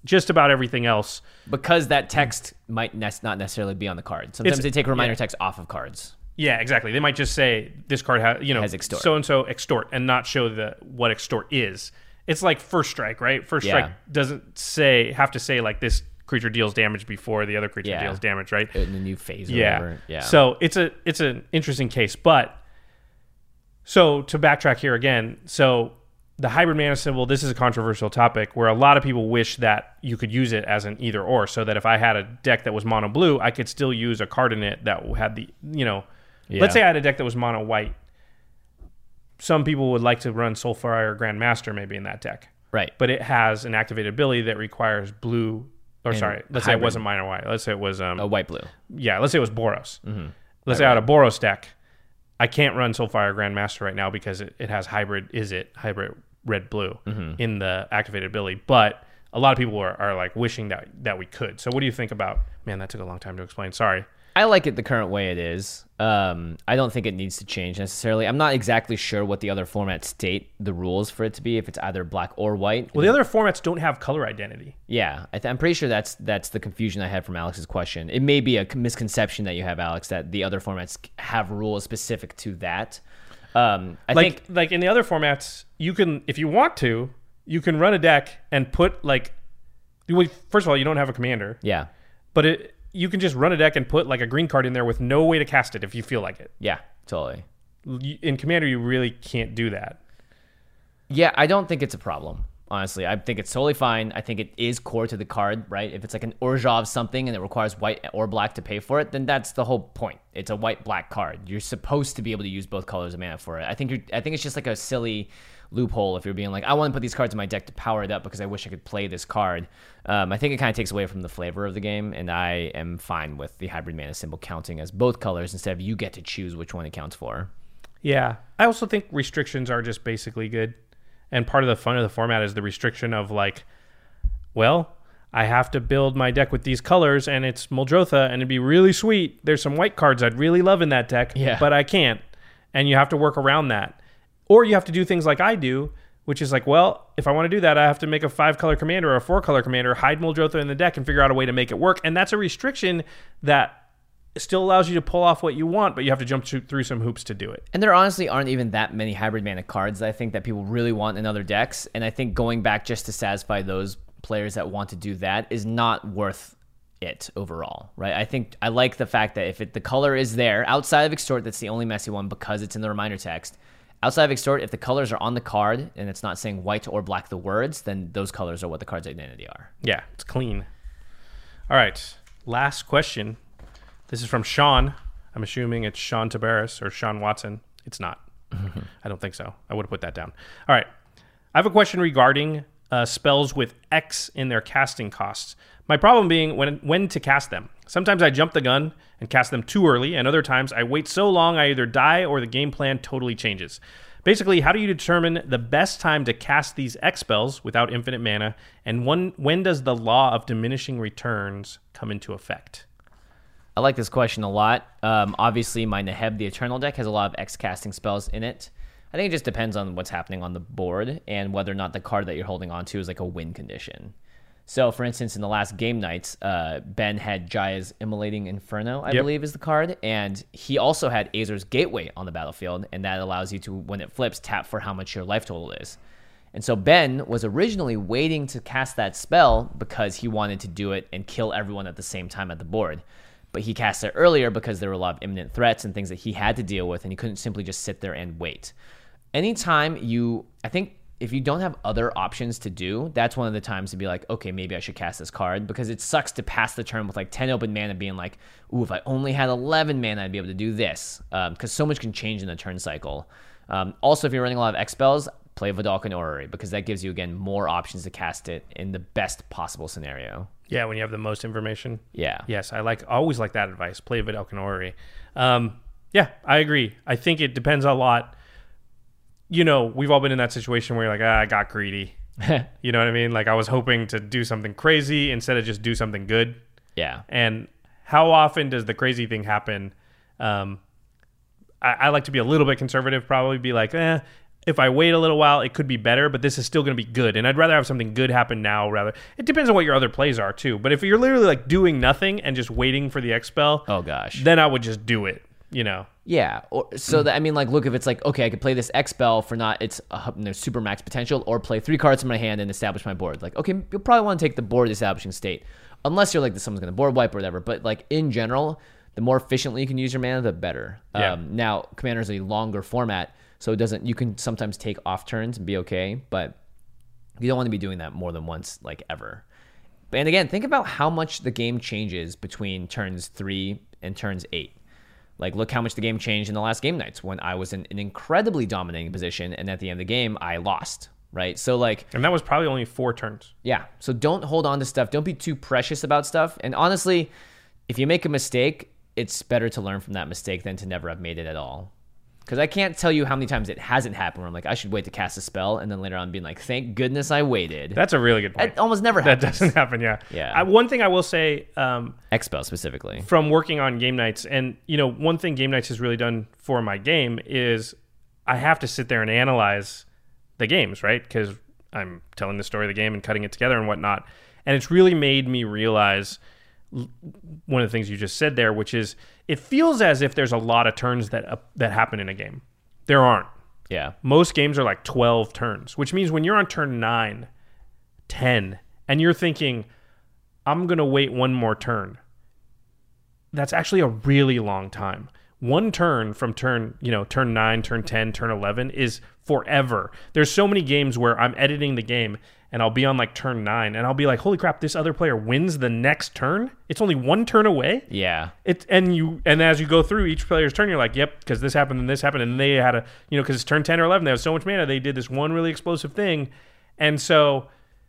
just about everything else. Because that text might ne- not necessarily be on the card. Sometimes It's- they take reminder yeah. text off of cards. Yeah, exactly. They might just say this card has, you know, Has extort. so and so extort, and not show the what extort is. It's like first strike, right? First Yeah. strike doesn't say have to say like this creature deals damage before the other creature Yeah. deals damage, right? In the new phase or Yeah. whatever. Yeah. So it's a it's an interesting case, but so to backtrack here again, so the hybrid mana symbol, this is a controversial topic where a lot of people wish that you could use it as an either or, so that if I had a deck that was mono blue, I could still use a card in it that had the, you know, Yeah. let's say I had a deck that was mono white. Some people would like to run Soulfire Grandmaster maybe in that deck, Right. but it has an activated ability that requires blue. Or And sorry, let's say it hybrid. wasn't mono white. Let's say it was um, A white blue. yeah, let's say it was Boros. Mm-hmm. Let's say I had a Boros deck. I can't run Soulfire Grandmaster right now because it, it has hybrid, is it, hybrid red blue Mm-hmm. in the activated ability. But a lot of people are, are like wishing that, that we could. So what do you think about, man, that took a long time to explain. Sorry. I like it the current way it is. Um, I don't think it needs to change necessarily. I'm not exactly sure what the other formats state the rules for it to be, if it's either black or white. Well, the other formats don't have color identity. Yeah, I th- I'm pretty sure that's that's the confusion I had from Alex's question. It may be a misconception that you have, Alex, that the other formats have rules specific to that. Um, I like, think like in the other formats, you can, if you want to, you can run a deck and put like, well, first of all, you don't have a commander, yeah, but it, you can just run a deck and put like a green card in there with no way to cast it if you feel like it. yeah, totally. In Commander, you really can't do that. Yeah, I don't think it's a problem. Honestly, I think it's totally fine. I think it is core to the card, right? If it's like an Orzhov something and it requires white or black to pay for it, then that's the whole point. It's a white-black card. You're supposed to be able to use both colors of mana for it. I think you're, I think it's just like a silly loophole if you're being like, I want to put these cards in my deck to power it up because I wish I could play this card. Um, I think it kind of takes away from the flavor of the game, and I am fine with the hybrid mana symbol counting as both colors instead of you get to choose which one it counts for. Yeah. I also think restrictions are just basically good. And part of the fun of the format is the restriction of like, well, I have to build my deck with these colors and it's Muldrotha and it'd be really sweet. There's some white cards I'd really love in that deck, Yeah. but I can't. And you have to work around that. Or you have to do things like I do, which is like, well, if I want to do that, I have to make a five color commander or a four color commander, hide Muldrotha in the deck and figure out a way to make it work. And that's a restriction that still allows you to pull off what you want, but you have to jump through some hoops to do it. And there honestly aren't even that many hybrid mana cards, I think, that people really want in other decks. And I think going back just to satisfy those players that want to do that is not worth it overall, right? I think I like the fact that if it, the color is there, outside of Extort, that's the only messy one because it's in the reminder text. Outside of Extort, if the colors are on the card and it's not saying white or black the words, then those colors are what the card's identity are. Yeah, it's clean. All right, last question. This is from Sean. I'm assuming it's Sean Tabaris or Sean Watson. It's not. I don't think so. I would have put that down. All right. I have a question regarding uh, spells with X in their casting costs. My problem being when when to cast them. Sometimes I jump the gun and cast them too early, and other times I wait so long I either die or the game plan totally changes. Basically, how do you determine the best time to cast these X spells without infinite mana, and when, when does the law of diminishing returns come into effect? I like this question a lot. Um, obviously, my Neheb the Eternal deck has a lot of X casting spells in it. I think it just depends on what's happening on the board and whether or not the card that you're holding on to is like a win condition. So, for instance, in the last game nights, uh, Ben had Jaya's Immolating Inferno, I Yep. believe is the card, and he also had Azor's Gateway on the battlefield, and that allows you to, when it flips, tap for how much your life total is. And so Ben was originally waiting to cast that spell because he wanted to do it and kill everyone at the same time at the board. But he cast it earlier because there were a lot of imminent threats and things that he had to deal with, and he couldn't simply just sit there and wait. Anytime you, I think if you don't have other options to do, that's one of the times to be like, okay, maybe I should cast this card, because it sucks to pass the turn with like ten open mana being like, ooh, if I only had eleven mana, I'd be able to do this, because um, so much can change in the turn cycle. Um, also, if you're running a lot of X spells, play Vidalcan Orrery, because that gives you, again, more options to cast it in the best possible scenario. Yeah, when you have the most information. Yeah. Yes, I like always like that advice. Play Vidalcan Orrery. Um, yeah, I agree. I think it depends a lot. You know, we've all been in that situation where you're like, ah, I got greedy. You know what I mean? Like I was hoping to do something crazy instead of just do something good. Yeah. And how often does the crazy thing happen? Um, I, I like to be a little bit conservative, probably be like, eh, if I wait a little while, it could be better, but this is still going to be good. And I'd rather have something good happen now rather. It depends on what your other plays are too. But if you're literally like doing nothing and just waiting for the Expel, oh gosh, then I would just do it, you know? Yeah. Or, so that, I mean, like, look, if it's like, okay, I could play this Expel for not its uh, you know, super max potential, or play three cards in my hand and establish my board. Like, okay, you'll probably want to take the board establishing state, unless you're like, someone's going to board wipe or whatever. But like in general, the more efficiently you can use your mana, the better. Yeah. Um, now, Commander is a longer format, so it doesn't. You can sometimes take off turns and be okay, but you don't want to be doing that more than once, like ever. And again, think about how much the game changes between turns three and turns eight. Like, look how much the game changed in the last game nights when I was in an incredibly dominating position, and at the end of the game, I lost. Right? So like, and that was probably only four turns. Yeah. So don't hold on to stuff. Don't be too precious about stuff. And honestly, if you make a mistake, it's better to learn from that mistake than to never have made it at all. Because I can't tell you how many times it hasn't happened where I'm like, I should wait to cast a spell, and then later on being like, thank goodness I waited. That's a really good point. It almost never happens. That doesn't happen, yeah. Yeah. I, one thing I will say, um, Expel specifically, from working on game nights, and you know, one thing game nights has really done for my game is I have to sit there and analyze the games, right? Because I'm telling the story of the game and cutting it together and whatnot. And it's really made me realize one of the things you just said there, which is it feels as if there's a lot of turns that uh, that happen in a game. There aren't. Yeah. Most games are like twelve turns, which means when you're on turn nine, ten, and you're thinking, I'm going to wait one more turn, that's actually a really long time. One turn from turn, you know, turn nine, turn ten, turn eleven is forever. There's so many games where I'm editing the game and I'll be on like turn nine and I'll be like, holy crap, this other player wins the next turn. It's only one turn away. Yeah. It and you and as you go through each player's turn, you're like, yep, because this happened and this happened, and they had a, you know, because it's turn ten or eleven, they have so much mana, they did this one really explosive thing, and so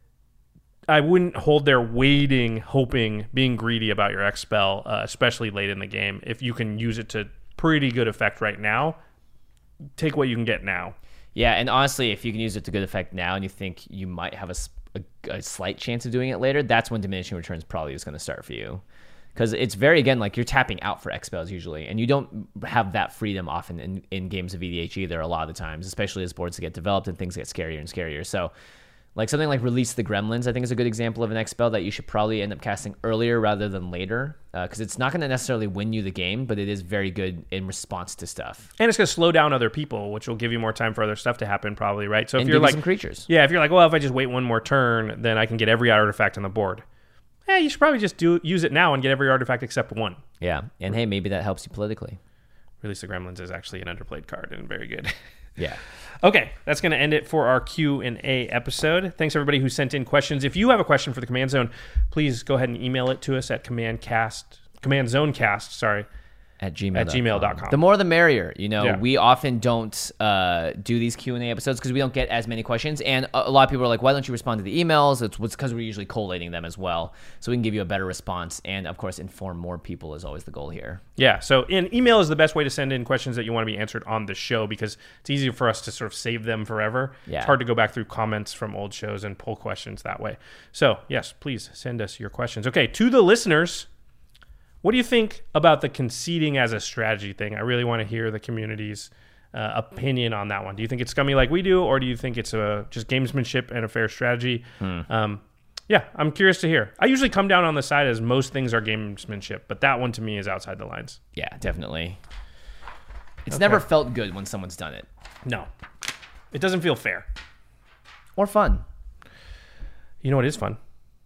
I wouldn't hold there waiting, hoping, being greedy about your Expel, uh, especially late in the game. If you can use it to pretty good effect right now, take what you can get now. Yeah, and honestly, if you can use it to good effect now and you think you might have a, a, a slight chance of doing it later, that's when diminishing returns probably is going to start for you. Because it's very, again, like you're tapping out for Expels usually, and you don't have that freedom often in, in games of V D H either a lot of the times, especially as boards get developed and things get scarier and scarier. So like something like Release the Gremlins, I think is a good example of an Expel that you should probably end up casting earlier rather than later, because uh, it's not going to necessarily win you the game, but it is very good in response to stuff. And it's going to slow down other people, which will give you more time for other stuff to happen probably, right? So if and you're give you like some creatures. Yeah, if you're like, well, if I just wait one more turn, then I can get every artifact on the board. Eh, you should probably just do use it now and get every artifact except one. Yeah, and hey, maybe that helps you politically. Release the Gremlins is actually an underplayed card and very good. Yeah. Okay, that's going to end it for our Q and A episode. Thanks everybody who sent in questions. If you have a question for the Command Zone, please go ahead and email it to us at commandcast, command zone cast, sorry, At gmail. at gmail dot com. The more the merrier. You know, Yeah. we often don't uh, do these Q and A episodes because we don't get as many questions. And a, a lot of people are like, why don't you respond to the emails? It's because we're usually collating them as well. So we can give you a better response. And, of course, inform more people is always the goal here. Yeah, so in email is the best way to send in questions that you want to be answered on the show because it's easier for us to sort of save them forever. Yeah. It's hard to go back through comments from old shows and pull questions that way. So, yes, please send us your questions. Okay, to the listeners, what do you think about the conceding as a strategy thing? I really want to hear the community's uh, opinion on that one. Do you think it's scummy like we do, or do you think it's a, just gamesmanship and a fair strategy? Hmm. Um, yeah, I'm curious to hear. I usually come down on the side as most things are gamesmanship, but that one to me is outside the lines. Yeah, definitely. It's Okay. never felt good when someone's done it. No, it doesn't feel fair. Or fun. You know what is fun?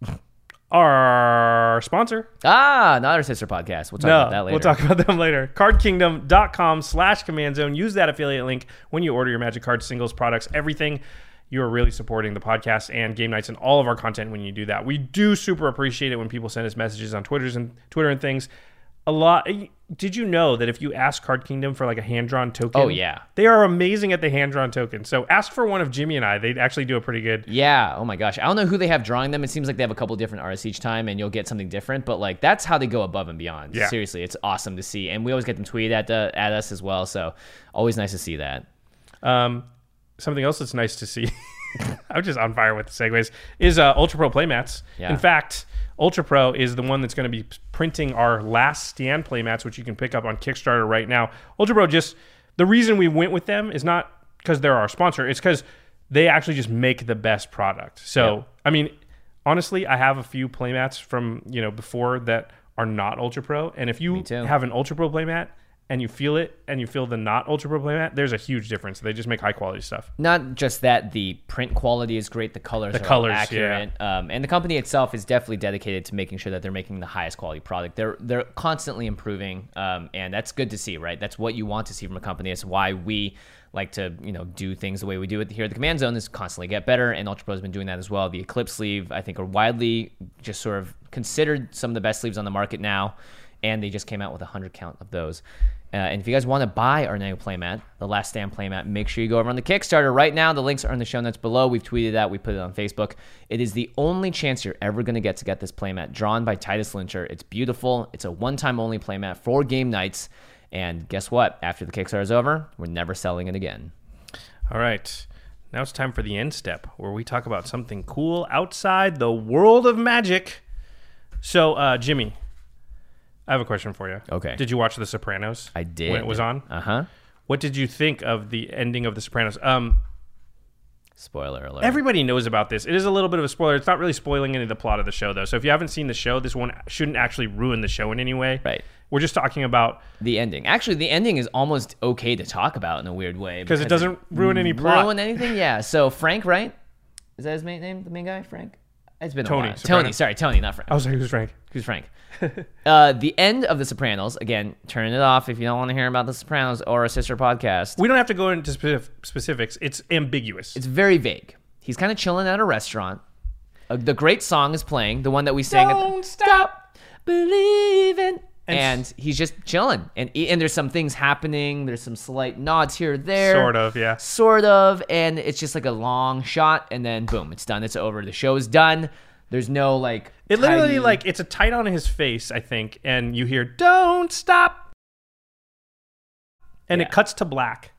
Our sponsor. Ah, not our sister podcast. We'll talk No, about that later. we'll talk about them later. cardkingdom.com slash command zone. Use that affiliate link when you order your Magic Card singles products. Everything. You are really supporting the podcast and game nights and all of our content when you do that. We do super appreciate it when people send us messages on Twitter's and Twitter and things. A lot. Did you know that if you ask Card Kingdom for like a hand-drawn token? Oh, yeah. They are amazing at the hand-drawn token. So ask for one of Jimmy and I. They'd actually do a pretty good. Yeah. Oh my gosh. I don't know who they have drawing them. It seems like they have a couple different artists each time, and you'll get something different. But like that's how they go above and beyond. Yeah. Seriously, it's awesome to see, and we always get them tweeted at the, at us as well. So always nice to see that. Um, something else that's nice to see. I'm just on fire with the segues. Is uh, Ultra Pro playmats. Yeah. In fact, Ultra Pro is the one that's going to be printing our last stand playmats, which you can pick up on Kickstarter right now. Ultra Pro just, the reason we went with them is not because they're our sponsor. It's because they actually just make the best product. So, yep. I mean, honestly, I have a few playmats from, you know, before that are not Ultra Pro. And if you have an Ultra Pro playmat and you feel it and you feel the not Ultra Pro playmat, there's a huge difference. They just make high quality stuff. Not just that, the print quality is great. The colors the are colors, accurate. Yeah. Um, and the company itself is definitely dedicated to making sure that they're making the highest quality product. They're they're constantly improving. Um, and that's good to see, right? That's what you want to see from a company. It's why we like to, you know, do things the way we do it here at the Command Zone, is constantly get better. And Ultra Pro has been doing that as well. The Eclipse sleeve, I think, are widely just sort of considered some of the best sleeves on the market now. And they just came out with a hundred count of those. Uh, and if you guys want to buy our new playmat, the Last Stand playmat, make sure you go over on the Kickstarter right now. The links are in the show notes below. We've tweeted that. We put it on Facebook. It is the only chance you're ever going to get to get this playmat drawn by Titus Lyncher. It's beautiful. It's a one-time only playmat for game nights. And guess what? After the Kickstarter is over, we're never selling it again. All right. Now it's time for the end step, where we talk about something cool outside the world of Magic. So, uh, Jimmy, I have a question for you. Okay. Did you watch The Sopranos? I did. When it was on? Uh-huh. What did you think of the ending of The Sopranos? Um, Spoiler alert. Everybody knows about this. It is a little bit of a spoiler. It's not really spoiling any of the plot of the show, though. So if you haven't seen the show, this one shouldn't actually ruin the show in any way. Right. We're just talking about the ending. Actually, the ending is almost okay to talk about in a weird way. Because it doesn't ruin any plot. Ruin anything? Yeah. So Frank, right? Is that his main name? The main guy? Frank? It's been Tony, a while. Soprano. Tony, sorry, Tony, not Frank. I was like, who's Frank? Who's Frank? uh, the end of The Sopranos, again, turn it off if you don't want to hear about The Sopranos or a sister podcast. We don't have to go into specif- specifics. It's ambiguous. It's very vague. He's kind of chilling at a restaurant. Uh, the great song is playing, the one that we sang. Don't at the, stop believing. And, and he's just chilling. And and there's some things happening. There's some slight nods here or there. Sort of, yeah. Sort of. And it's just like a long shot. And then, boom, it's done. It's over. The show is done. There's no, like... It literally, tidy... like, it's a tight on his face, I think. And you hear, don't stop. And yeah. it cuts to black.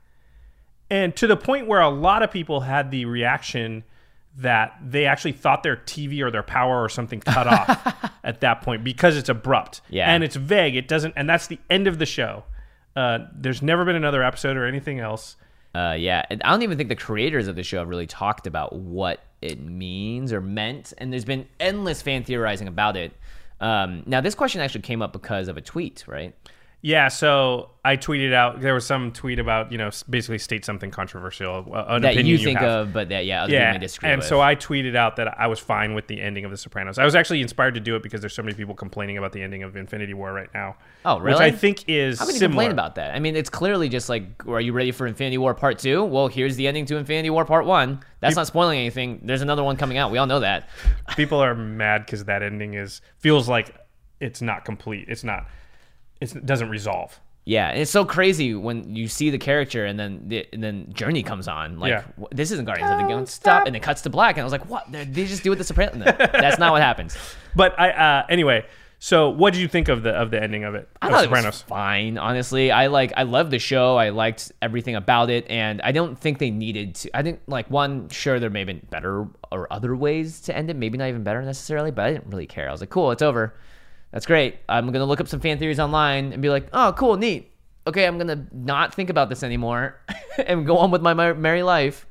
And to the point where a lot of people had the reaction that they actually thought their T V or their power or something cut off at that point because it's abrupt. Yeah. And it's vague. It doesn't, and that's the end of the show. Uh, there's never been another episode or anything else. Uh, yeah. And I don't even think the creators of the show have really talked about what it means or meant. And there's been endless fan theorizing about it. Um, now, this question actually came up because of a tweet, right? Yeah, so I tweeted out, there was some tweet about, you know, basically state something controversial. Uh, an that opinion you think have. of, but that, yeah, other yeah, people may disagree and with. so I tweeted out that I was fine with the ending of The Sopranos. I was actually inspired to do it because there's so many people complaining about the ending of Infinity War right now. Oh, really? Which I think is How can you similar. complain about that? I mean, it's clearly just like, are you ready for Infinity War Part two? Well, here's the ending to Infinity War Part one. That's People, not spoiling anything. There's another one coming out. We all know that. People are mad because that ending is feels like it's not complete. It's not, it's, it doesn't resolve. Yeah, and it's so crazy when you see the character and then the, and then Journey comes on. Like, Yeah. wh- this isn't Guardians of the Galaxy. Stop. And it cuts to black. And I was like, what? They they just do it the Sopranos. No, that's not what happens. But I uh, anyway, so what did you think of the of the ending of it? I of thought Sopranos? it was fine, honestly. I like I loved the show. I liked everything about it, and I don't think they needed to. I think, like, one, sure, there may have been better or other ways to end it. Maybe not even better necessarily, but I didn't really care. I was like, cool, it's over. That's great. I'm going to look up some fan theories online and be like, oh, cool, neat. Okay, I'm going to not think about this anymore and go on with my mer- merry life.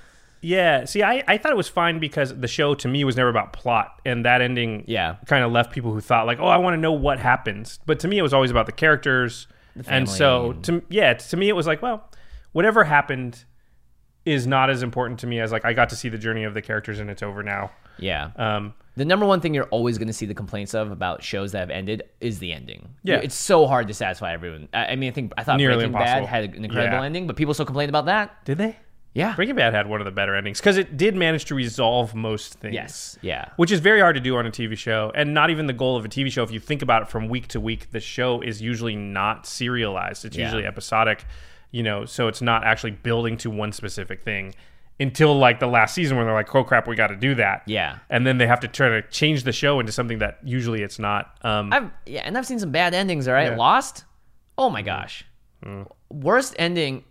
Yeah, see, I, I thought it was fine because the show to me was never about plot, and that ending Yeah. kind of left people who thought like, oh, I want to know what happens. But to me, it was always about the characters, The and family. so to yeah, to me, it was like, well, whatever happened is not as important to me as like I got to see the journey of the characters, and it's over now. Yeah. Um, The number one thing you're always going to see the complaints of about shows that have ended is the ending. Yeah. It's so hard to satisfy everyone. I I mean, I think I thought Nearly Breaking impossible. Bad had an incredible Yeah. ending, but people still complained about that. did they? Yeah. Breaking Bad had one of the better endings because it did manage to resolve most things. Yes. Yeah. Which is very hard to do on a T V show, and not even the goal of a T V show. If you think about it from week to week, the show is usually not serialized. It's Yeah. usually episodic, you know, so it's not actually building to one specific thing until like the last season where they're like, oh crap, we got to do that. Yeah. And then they have to try to change the show into something that usually it's not. Um, I've yeah, and I've seen some bad endings, all right? Yeah. Lost? Oh my gosh. Worst ending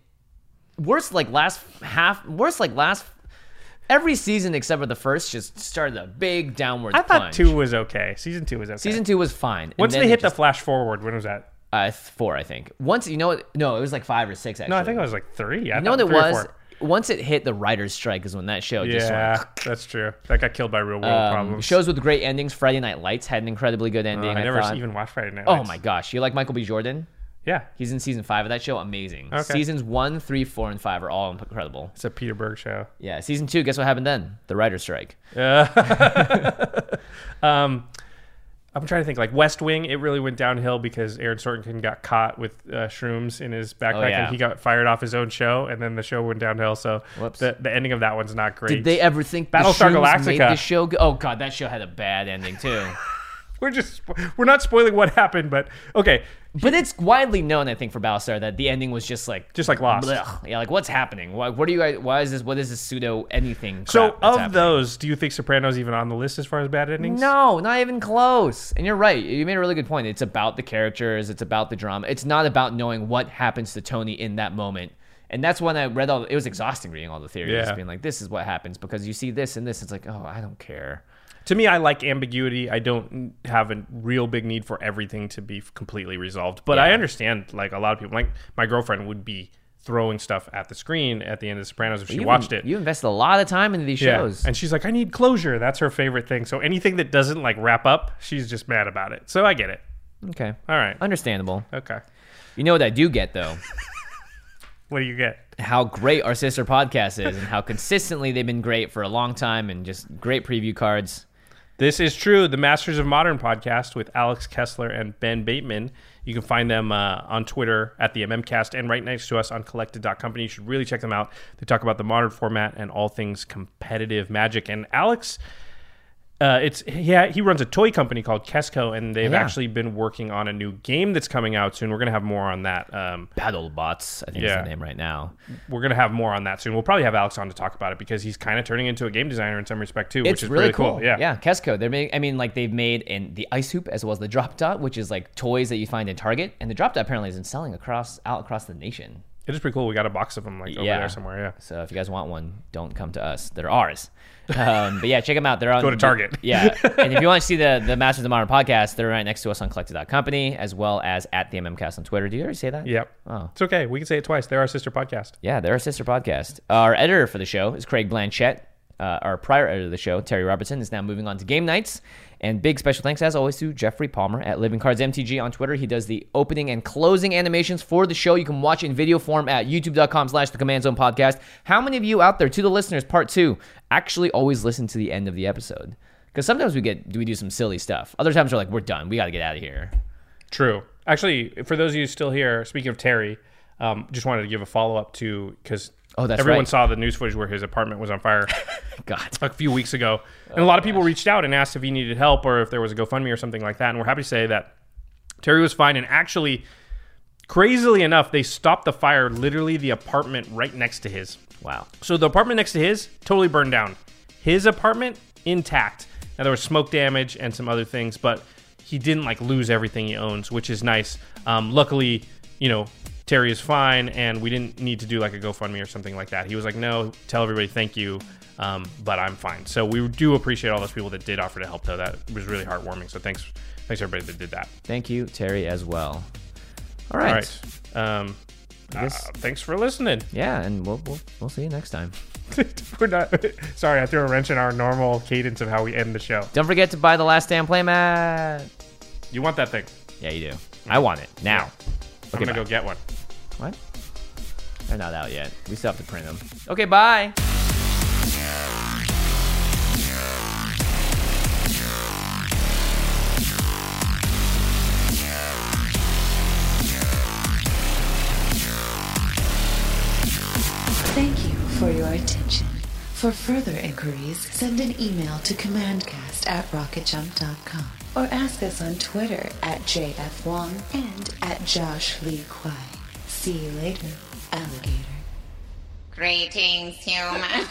worst like last half worst like last every season except for the first just started a big downward I thought plunge. two was okay. Season two was okay. Season two was fine. And Once then they it hit just- the flash forward, when was that? uh four, I think. Once you know what no, it was like five or six actually. No, I think it was like three. I You know what thought it three or was? four. once it hit the writer's strike is when that show just Yeah, went. that's true. That got killed by real world Um, problems. shows with great endings. Friday Night Lights had an incredibly good Uh, ending. I I never thought. even watched Friday Night Oh Lights. my gosh, you like Michael B. Jordan? Yeah, He's in season five of that show. Amazing. Okay. Seasons one, three, four, and five are all incredible. it's a Peter Berg show. Yeah. Season two. Guess what happened then? The writer's strike. um, I'm trying to think. Like West Wing, it really went downhill because Aaron Sorkin got caught with uh, shrooms in his backpack, Oh, yeah. and he got fired off his own show, and then the show went downhill. So Whoops. the the ending of that one's not great. Did they ever think Battlestar the Shrooms Galactica. made the show? Go- oh god, that show had a bad ending too. We're just we're not spoiling what happened, but okay, But it's widely known, I think, for Battlestar that the ending was just like just like Lost. blech. Yeah, like what's happening? Why, what are you guys? Why is this? What is this pseudo anything? So crap that's of happening? those, do you think Sopranos even on the list as far as bad endings? No, not even close. And you're right. You made a really good point. It's about the characters. It's about the drama. It's not about knowing what happens to Tony in that moment. And that's when I read all. It was exhausting reading all the theories, Yeah. being like, "This is what happens because you see this and this." It's like, oh, I don't care. To me, I like ambiguity. I don't have a real big need for everything to be completely resolved. But Yeah. I understand, like, a lot of people, like my girlfriend would be throwing stuff at the screen at the end of Sopranos if she You watched in- it. You invested a lot of time into these Yeah. shows. And she's like, I need closure. That's her favorite thing. So anything that doesn't, like, wrap up, she's just mad about it. So I get it. Okay. All right. Understandable. Okay. You know what I do get, though? What do you get? How great our sister podcast is and how consistently they've been great for a long time and just great preview cards. This is true. The Masters of Modern podcast with Alex Kessler and Ben Bateman. You can find them uh, on Twitter at the MMcast and right next to us on collected dot company. You should really check them out. They talk about the modern format and all things competitive Magic. And Alex, uh, it's yeah, he runs a toy company called Kesco, and they've Yeah. actually been working on a new game that's coming out soon. We're going to have more on that. Um, BattleBots, I think Yeah. is the name right now. we're going to have more on that soon. We'll probably have Alex on to talk about it because he's kind of turning into a game designer in some respect too, which It's is really, cool. Yeah. yeah, Kesco. They're making, I mean, like they've made in the Ice Hoop as well as the Drop Dot, which is like toys that you find in Target, and the Drop Dot apparently isn't selling across out across the nation. It is pretty cool. We got a box of them like over Yeah. there somewhere. Yeah. So if you guys want one, don't come to us. They're ours. Um, but yeah, check them out. They're on Go to Target. Yeah, and if you want to see the the Masters of the Modern podcast, they're right next to us on collected dot company as well as at the MMcast on Twitter. Do you already say that? Yep. Oh. It's okay. We can say it twice. They're our sister podcast. Yeah, they're our sister podcast. Our editor for the show is Craig Blanchett. Uh, our prior editor of the show, Terry Robertson, is now moving on to game nights. And big special thanks, as always, to Jeffrey Palmer at Living Cards M T G on Twitter. He does the opening and closing animations for the show. You can watch it in video form at youtube.com slash the Command Zone Podcast. How many of you out there, to the listeners, part two, actually always listen to the end of the episode? Because sometimes we get we do some silly stuff. Other times we're like, we're done. We got to get out of here. True. Actually, for those of you still here, speaking of Terry, um, just wanted to give a follow up to because Oh, that's everyone right. saw the news footage where his apartment was on fire God. a few weeks ago, and a lot of people reached out and asked if he needed help or if there was a GoFundMe or something like that. And we're happy to say that Terry was fine. And actually, crazily enough, they stopped the fire literally the apartment right next to his. Wow. So the apartment next to his totally burned down. His apartment intact. Now there was smoke damage and some other things, but he didn't like lose everything he owns, which is nice. Um, luckily, you know, Terry is fine, and we didn't need to do like a GoFundMe or something like that. He was like, "No, tell everybody thank you, um, but I'm fine." So we do appreciate all those people that did offer to help, though. That was really heartwarming. So thanks, thanks everybody that did that. Thank you, Terry, as well. All right. All right. Um, I guess- uh, thanks for listening. Yeah, and we'll, we'll, we'll see you next time. We're not. Sorry, I threw a wrench in our normal cadence of how we end the show. Don't forget to buy the Last Stand playmat. You want that thing? Yeah, you do. I want it now. I'm Okay, gonna bye. go get one. What? They're not out yet. We still have to print them. Okay, bye. Thank you for your attention. For further inquiries, send an email to commandcast at rocket jump dot com or ask us on Twitter at J F Wong and at Josh Lee Kwai. See you later, alligator. Greetings, humans.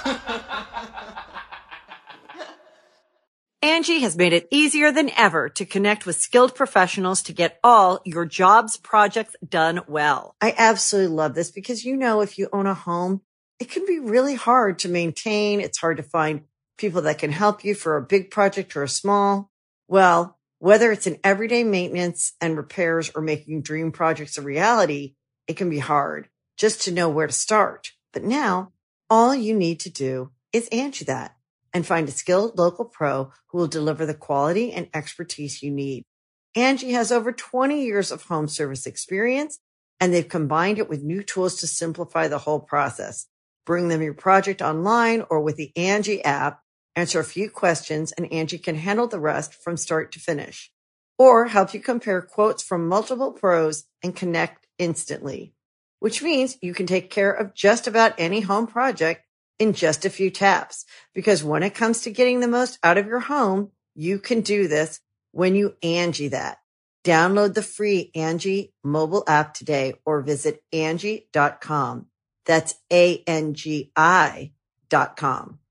Angie has made it easier than ever to connect with skilled professionals to get all your jobs projects done well. I absolutely love this because, you know, if you own a home, it can be really hard to maintain. It's hard to find people that can help you for a big project or a small. Well, whether it's in everyday maintenance and repairs or making dream projects a reality, it can be hard just to know where to start. But now, all you need to do is Angie that and find a skilled local pro who will deliver the quality and expertise you need. Angie has over twenty years of home service experience, and they've combined it with new tools to simplify the whole process. Bring them your project online or with the Angie app, answer a few questions, and Angie can handle the rest from start to finish. Or help you compare quotes from multiple pros and connect instantly. Which means you can take care of just about any home project in just a few taps. Because when it comes to getting the most out of your home, you can do this when you Angie that. Download the free Angie mobile app today or visit Angie dot com. That's A N G I dot com.